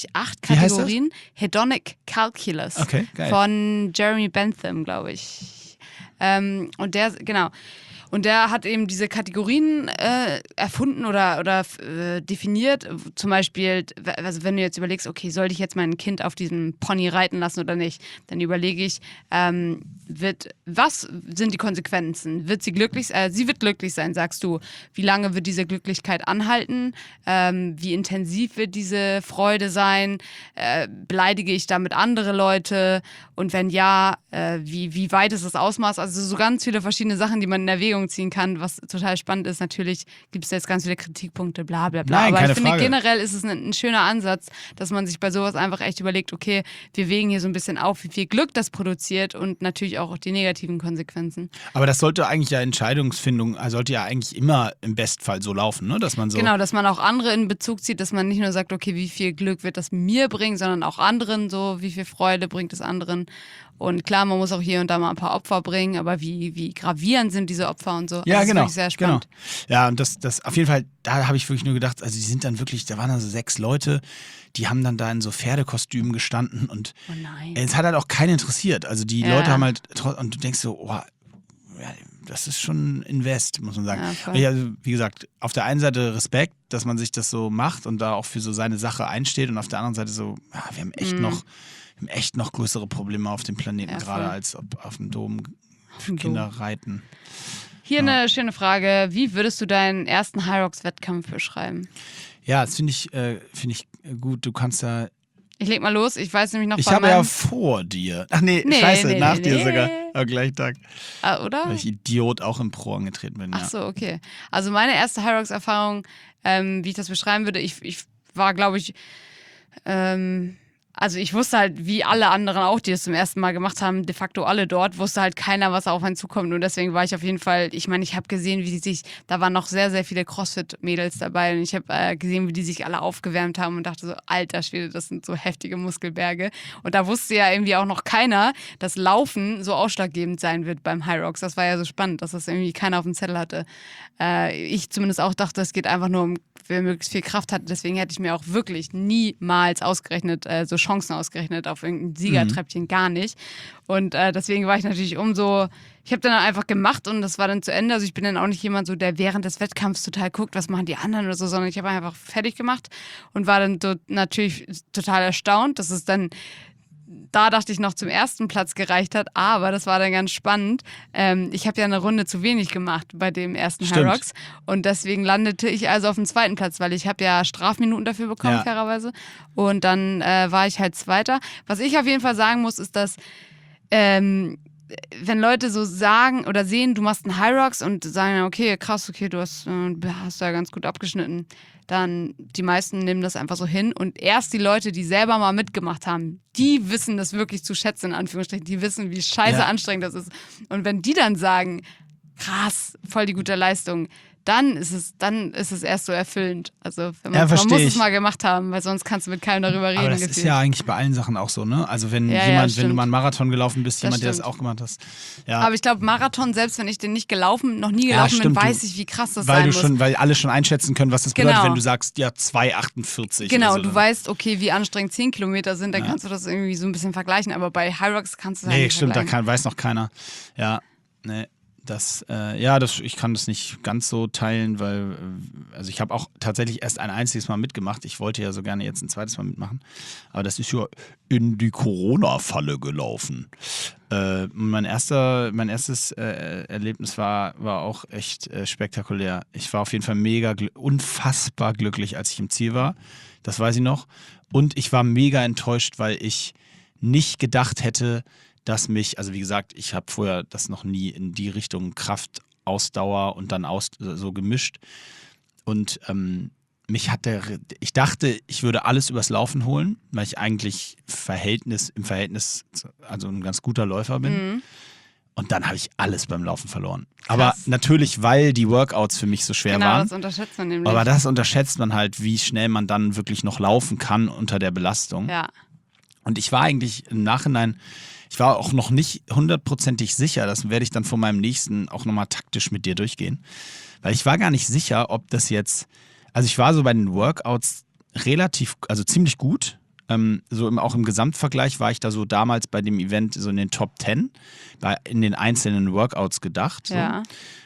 8 Kategorien. Hedonic Calculus. Okay, geil. Von Jeremy Bentham, glaube ich. Und der hat eben diese Kategorien erfunden oder definiert. Zum Beispiel, also wenn du jetzt überlegst, okay, sollte ich jetzt mein Kind auf diesem Pony reiten lassen oder nicht, dann überlege ich, was sind die Konsequenzen? Wird sie glücklich sein? Sie wird glücklich sein, sagst du. Wie lange wird diese Glücklichkeit anhalten? Wie intensiv wird diese Freude sein? Beleidige ich damit andere Leute? Und wenn ja, wie weit ist das Ausmaß? Also so ganz viele verschiedene Sachen, die man in Erwägung ziehen kann, was total spannend ist. Natürlich gibt es jetzt ganz viele Kritikpunkte, bla bla bla. Nein, aber keine ich finde, Frage. generell ist es ein schöner Ansatz, dass man sich bei sowas einfach echt überlegt, okay, wir wägen hier so ein bisschen auf, wie viel Glück das produziert und natürlich auch die negativen Konsequenzen. Aber das sollte eigentlich ja Entscheidungsfindung, sollte ja eigentlich immer im Bestfall so laufen, ne? Dass man so. Genau, dass man auch andere in Bezug zieht, dass man nicht nur sagt, okay, wie viel Glück wird das mir bringen, sondern auch anderen, so wie viel Freude bringt es anderen. Und klar, man muss auch hier und da mal ein paar Opfer bringen, aber wie gravierend sind diese Opfer und so. Ja, das genau. ist wirklich sehr spannend. Genau. Ja, und das auf jeden Fall, da habe ich wirklich nur gedacht, also die sind dann wirklich, da waren dann so 6 Leute, die haben dann da in so Pferdekostümen gestanden und Oh nein. es hat halt auch keinen interessiert. Also die Leute haben halt, und du denkst so, oh, ja, das ist schon ein Invest, muss man sagen. Ja, voll. Also, wie gesagt, auf der einen Seite Respekt, dass man sich das so macht und da auch für so seine Sache einsteht und auf der anderen Seite so, ja, wir haben echt noch größere Probleme auf dem Planeten, Ja, gerade voll. als auf dem Dom für dem Kinder reiten. Hier eine schöne Frage. Wie würdest du deinen ersten High Rocks Wettkampf beschreiben? Ja, das finde ich gut. Du kannst da. Ich leg mal los. Ich weiß nämlich noch Ich bei habe meinem... ja vor dir. Ach nee, Nee, scheiße, nee, nach nee, dir nee. sogar. Am gleichen Tag. Oder? Weil ich Idiot auch im Pro angetreten bin. Ach Ja. so, okay. Also meine erste High Rocks Erfahrung, wie ich das beschreiben würde, ich war, glaube ich, also ich wusste halt, wie alle anderen auch, die das zum ersten Mal gemacht haben, de facto alle dort, wusste halt keiner, was auf einen zukommt. Und deswegen war ich auf jeden Fall, ich meine, ich habe gesehen, wie die sich, da waren noch sehr, sehr viele CrossFit-Mädels dabei und ich habe gesehen, wie die sich alle aufgewärmt haben und dachte so, alter Schwede, das sind so heftige Muskelberge. Und da wusste ja irgendwie auch noch keiner, dass Laufen so ausschlaggebend sein wird beim High Rocks. Das war ja so spannend, dass das irgendwie keiner auf dem Zettel hatte. Ich zumindest auch dachte, es geht einfach nur um, wer möglichst viel Kraft hat. Deswegen hätte ich mir auch wirklich niemals ausgerechnet so Chancen ausgerechnet auf irgendein Siegertreppchen, gar nicht. Und deswegen war ich natürlich ich habe dann einfach gemacht und das war dann zu Ende. Also ich bin dann auch nicht jemand so, der während des Wettkampfs total guckt, was machen die anderen oder so, sondern ich habe einfach fertig gemacht und war dann natürlich total erstaunt, dass es dann, da dachte ich, noch zum ersten Platz gereicht hat, aber das war dann ganz spannend. Ich habe ja eine Runde zu wenig gemacht bei dem ersten High Rocks und deswegen landete ich also auf dem zweiten Platz, weil ich habe ja Strafminuten dafür bekommen, fairerweise. Und dann war ich halt Zweiter. Was ich auf jeden Fall sagen muss, ist, dass wenn Leute so sagen oder sehen, du machst einen High Rocks und sagen, okay, krass, okay, du hast ja ganz gut abgeschnitten, dann die meisten nehmen das einfach so hin und erst die Leute, die selber mal mitgemacht haben, die wissen das wirklich zu schätzen, in Anführungsstrichen, die wissen, wie scheiße anstrengend das ist. Und wenn die dann sagen, krass, voll die gute Leistung, dann ist es erst so erfüllend. Also man muss es mal gemacht haben, weil sonst kannst du mit keinem darüber reden. Aber das ist ja eigentlich bei allen Sachen auch so, ne? Also wenn wenn du mal einen Marathon gelaufen bist, jemand, der das auch gemacht hat. Ja. Aber ich glaube, Marathon, selbst wenn ich den noch nie gelaufen bin, weiß ich, wie krass das sein muss. Weil alle schon einschätzen können, was das bedeutet, wenn du sagst, 2,48. Genau, so. Du weißt, okay, wie anstrengend 10 Kilometer sind, dann kannst du das irgendwie so ein bisschen vergleichen. Aber bei High Rocks kannst du das nicht vergleichen. Da weiß noch keiner. Ja, nee. Ich kann das nicht ganz so teilen, weil also ich habe auch tatsächlich erst ein einziges Mal mitgemacht. Ich wollte ja so gerne jetzt ein zweites Mal mitmachen, aber das ist ja in die Corona-Falle gelaufen. Mein erstes Erlebnis war auch echt spektakulär. Ich war auf jeden Fall unfassbar glücklich, als ich im Ziel war. Das weiß ich noch. Und ich war mega enttäuscht, weil ich nicht gedacht hätte, dass also wie gesagt, ich habe vorher das noch nie in die Richtung Kraft, Ausdauer und dann so gemischt. Und ich dachte, ich würde alles übers Laufen holen, weil ich eigentlich im Verhältnis, also ein ganz guter Läufer bin. Mhm. Und dann habe ich alles beim Laufen verloren. Krass. Aber natürlich, weil die Workouts für mich so schwer waren. Das unterschätzt man nämlich. Aber das unterschätzt man halt, wie schnell man dann wirklich noch laufen kann unter der Belastung. Ja. Und ich war eigentlich im Nachhinein, ich war auch noch nicht 100%ig sicher, das werde ich dann vor meinem nächsten auch nochmal taktisch mit dir durchgehen, weil ich war gar nicht sicher, ob das jetzt, also ich war so bei den Workouts ziemlich gut, auch im Gesamtvergleich war ich da so damals bei dem Event so in den Top 10, in den einzelnen Workouts gedacht. So. Ja.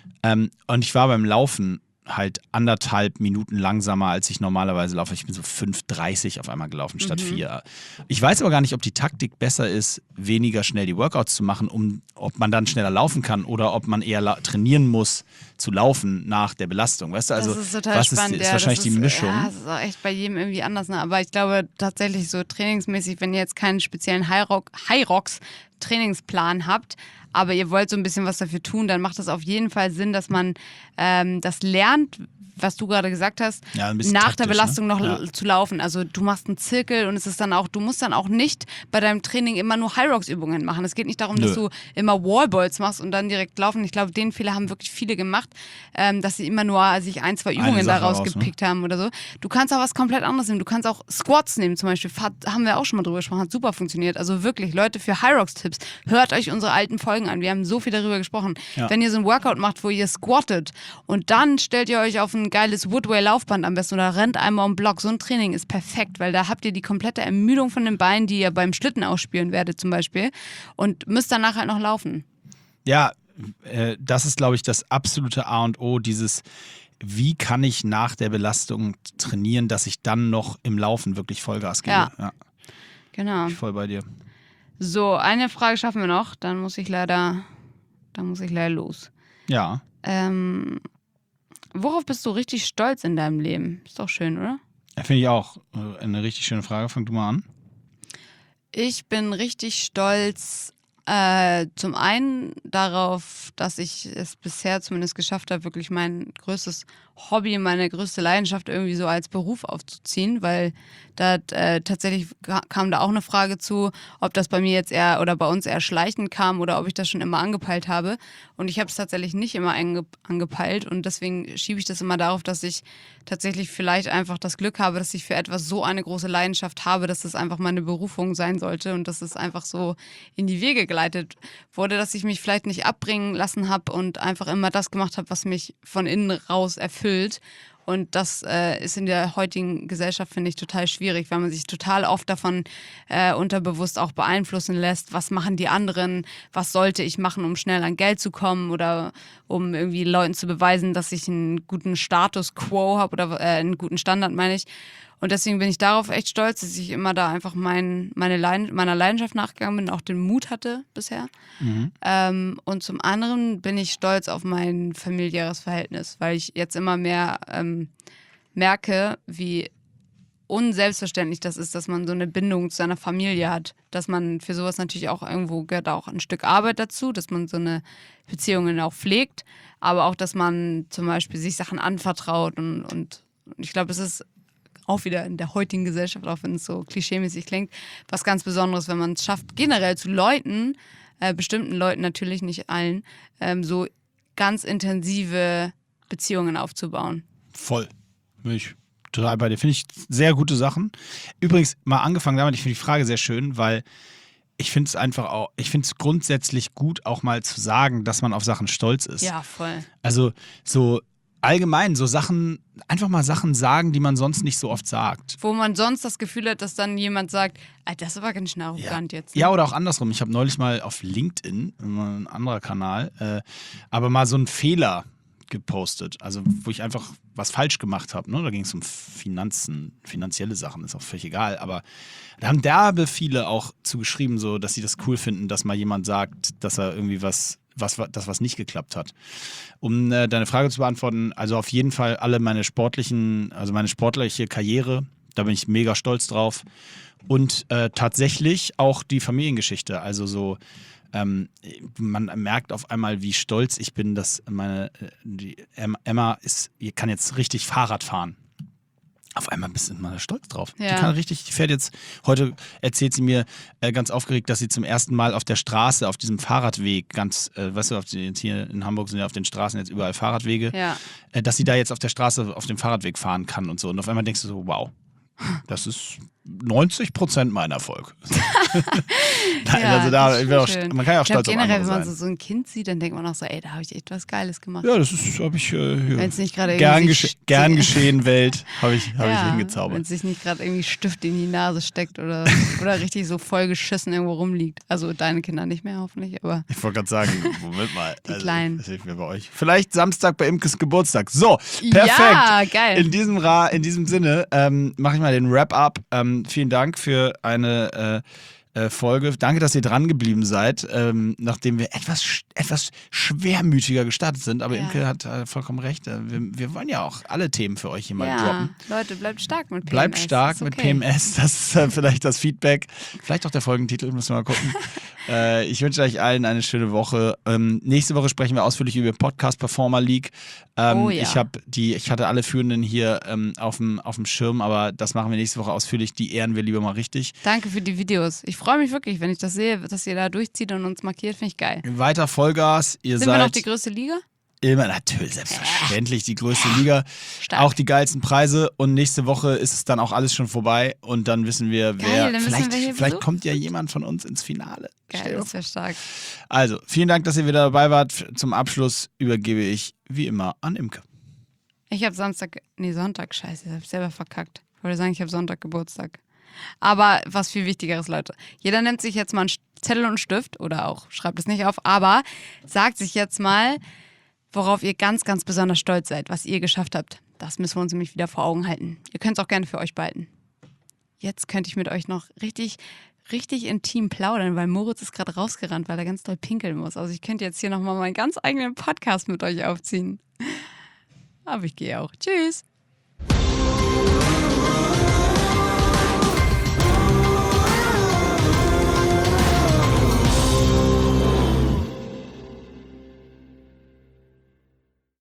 Und ich war beim Laufen halt 1,5 Minuten langsamer, als ich normalerweise laufe. Ich bin so 5,30 auf einmal gelaufen statt 4. Ich weiß aber gar nicht, ob die Taktik besser ist, weniger schnell die Workouts zu machen, ob man dann schneller laufen kann oder ob man eher trainieren muss zu laufen nach der Belastung. Weißt du, also das ist total spannend. Ist wahrscheinlich die Mischung. Ja, das ist auch echt bei jedem irgendwie anders. Ne? Aber ich glaube tatsächlich so trainingsmäßig, wenn ihr jetzt keinen speziellen High Rocks Trainingsplan habt, aber ihr wollt so ein bisschen was dafür tun, dann macht es auf jeden Fall Sinn, dass man das lernt, was du gerade gesagt hast, nach der Belastung noch zu laufen. Also du machst einen Zirkel und es ist dann auch, du musst dann auch nicht bei deinem Training immer nur High Rocks Übungen machen. Es geht nicht darum, dass du immer Wallballs machst und dann direkt laufen. Ich glaube, den Fehler haben wirklich viele gemacht, dass sie immer nur sich 1, 2 Übungen daraus gepickt haben oder so. Du kannst auch was komplett anderes nehmen. Du kannst auch Squats nehmen zum Beispiel. Haben wir auch schon mal drüber gesprochen, hat super funktioniert. Also wirklich, Leute, für High Rocks Tipps, hört euch unsere alten Folgen an. Wir haben so viel darüber gesprochen. Ja. Wenn ihr so ein Workout macht, wo ihr squattet und dann stellt ihr euch auf ein geiles Woodway-Laufband am besten oder rennt einmal um Block. So ein Training ist perfekt, weil da habt ihr die komplette Ermüdung von den Beinen, die ihr beim Schlitten ausspüren werdet zum Beispiel und müsst danach halt noch laufen. Ja, das ist, glaube ich, das absolute A und O, wie kann ich nach der Belastung trainieren, dass ich dann noch im Laufen wirklich Vollgas gebe. Ja. Genau. Bin ich voll bei dir. So, eine Frage schaffen wir noch, dann muss ich leider los. Ja. Worauf bist du richtig stolz in deinem Leben? Ist doch schön, oder? Ja, finde ich auch. Eine richtig schöne Frage. Fang du mal an. Ich bin richtig stolz zum einen darauf, dass ich es bisher zumindest geschafft habe, wirklich mein größtes Hobby, meine größte Leidenschaft irgendwie so als Beruf aufzuziehen, weil da tatsächlich kam da auch eine Frage zu, ob das bei mir jetzt eher oder bei uns eher schleichend kam oder ob ich das schon immer angepeilt habe. Und ich habe es tatsächlich nicht immer angepeilt und deswegen schiebe ich das immer darauf, dass ich tatsächlich vielleicht einfach das Glück habe, dass ich für etwas so eine große Leidenschaft habe, dass es einfach meine Berufung sein sollte und dass es einfach so in die Wege geleitet wurde, dass ich mich vielleicht nicht abbringen lassen habe und einfach immer das gemacht habe, was mich von innen raus erfüllt. Und das ist in der heutigen Gesellschaft, finde ich, total schwierig, weil man sich total oft davon unterbewusst auch beeinflussen lässt. Was machen die anderen? Was sollte ich machen, um schnell an Geld zu kommen oder um irgendwie Leuten zu beweisen, dass ich einen guten Status quo habe oder einen guten Standard, meine ich. Und deswegen bin ich darauf echt stolz, dass ich immer da einfach meiner Leidenschaft nachgegangen bin, auch den Mut hatte bisher. Und zum anderen bin ich stolz auf mein familiäres Verhältnis, weil ich jetzt immer mehr merke, wie unselbstverständlich das ist, dass man so eine Bindung zu seiner Familie hat. Dass man für sowas natürlich auch irgendwo gehört auch ein Stück Arbeit dazu, dass man so eine Beziehungen auch pflegt, aber auch, dass man zum Beispiel sich Sachen anvertraut und ich glaube, es ist auch wieder in der heutigen Gesellschaft, auch wenn es so klischeemäßig klingt, was ganz Besonderes, wenn man es schafft, generell zu Leuten, bestimmten Leuten natürlich, nicht allen, so ganz intensive Beziehungen aufzubauen. Voll. Bin ich total bei dir. Finde ich sehr gute Sachen. Übrigens, mal angefangen damit, ich finde die Frage sehr schön, weil ich finde es einfach auch, ich finde es grundsätzlich gut, auch mal zu sagen, dass man auf Sachen stolz ist. Ja, voll. Also so allgemein so Sachen, einfach mal Sachen sagen, die man sonst nicht so oft sagt. Wo man sonst das Gefühl hat, dass dann jemand sagt, das ist aber ganz schön arrogant jetzt. Ne? Ja, oder auch andersrum. Ich habe neulich mal auf LinkedIn, ein anderer Kanal, aber mal so einen Fehler gepostet. Also wo ich einfach was falsch gemacht habe. Ne? Da ging es um finanzielle Sachen, ist auch völlig egal. Aber da haben derbe viele auch zugeschrieben, so, dass sie das cool finden, dass mal jemand sagt, dass er irgendwie was nicht geklappt hat. Um deine Frage zu beantworten, also auf jeden Fall alle meine sportliche Karriere, da bin ich mega stolz drauf. Und tatsächlich auch die Familiengeschichte, also so man merkt auf einmal, wie stolz ich bin, dass die Emma kann jetzt richtig Fahrrad fahren. Auf einmal bist du mal stolz drauf. Ja. Die fährt jetzt, heute erzählt sie mir ganz aufgeregt, dass sie zum ersten Mal auf der Straße, auf diesem Fahrradweg, weißt du, hier in Hamburg sind ja auf den Straßen jetzt überall Fahrradwege, dass sie da jetzt auf der Straße auf dem Fahrradweg fahren kann und so. Und auf einmal denkst du so, wow, das ist 90% mein Erfolg. Ja, man kann ja auch stolz auf andere generell, wenn man sein. so ein Kind sieht, dann denkt man auch so, da habe ich echt was Geiles gemacht. Ja, das habe ich Wenn's nicht gerade gern irgendwie geschehen, Welt, habe ich hingezaubert. Wenn es sich nicht gerade irgendwie Stift in die Nase steckt oder richtig so voll geschissen irgendwo rumliegt. Also deine Kinder nicht mehr, hoffentlich, aber Ich wollte gerade sagen, Moment mal. Die Kleinen. Das hilft mir bei euch. Vielleicht Samstag bei Imkes Geburtstag. So, perfekt. Ja, geil. In diesem Sinne mache ich mal den Wrap-up. Vielen Dank für eine Folge. Danke, dass ihr dran geblieben seid, nachdem wir etwas schwermütiger gestartet sind. Aber Imke hat vollkommen recht. Wir wollen ja auch alle Themen für euch hier mal droppen. Leute, bleibt stark mit PMS. Bleibt stark mit PMS. Das ist vielleicht das Feedback. Vielleicht auch der Folgentitel, müssen wir mal gucken. Ich wünsche euch allen eine schöne Woche. Nächste Woche sprechen wir ausführlich über Podcast Performer League. Ich hatte alle Führenden hier auf dem Schirm, aber das machen wir nächste Woche ausführlich. Die ehren wir lieber mal richtig. Danke für die Videos. Ich freue mich wirklich, wenn ich das sehe, dass ihr da durchzieht und uns markiert, finde ich geil. Weiter Vollgas. Sind wir noch die größte Liga? Immer, natürlich, selbstverständlich, die größte Liga. Stark. Auch die geilsten Preise. Und nächste Woche ist es dann auch alles schon vorbei. Und dann wissen wir, vielleicht kommt ja jemand von uns ins Finale. Geil, das wäre stark. Also, vielen Dank, dass ihr wieder dabei wart. Zum Abschluss übergebe ich, wie immer, an Imke. Ich habe Sonntag, scheiße, ich habe selber verkackt. Ich wollte sagen, ich habe Sonntag Geburtstag. Aber was viel Wichtigeres, Leute. Jeder nimmt sich jetzt mal einen Zettel und einen Stift oder auch, schreibt es nicht auf, aber sagt sich jetzt mal, worauf ihr ganz, ganz besonders stolz seid, was ihr geschafft habt. Das müssen wir uns nämlich wieder vor Augen halten. Ihr könnt es auch gerne für euch behalten. Jetzt könnte ich mit euch noch richtig intim plaudern, weil Moritz ist gerade rausgerannt, weil er ganz doll pinkeln muss. Also ich könnte jetzt hier nochmal meinen ganz eigenen Podcast mit euch aufziehen. Aber ich gehe auch. Tschüss.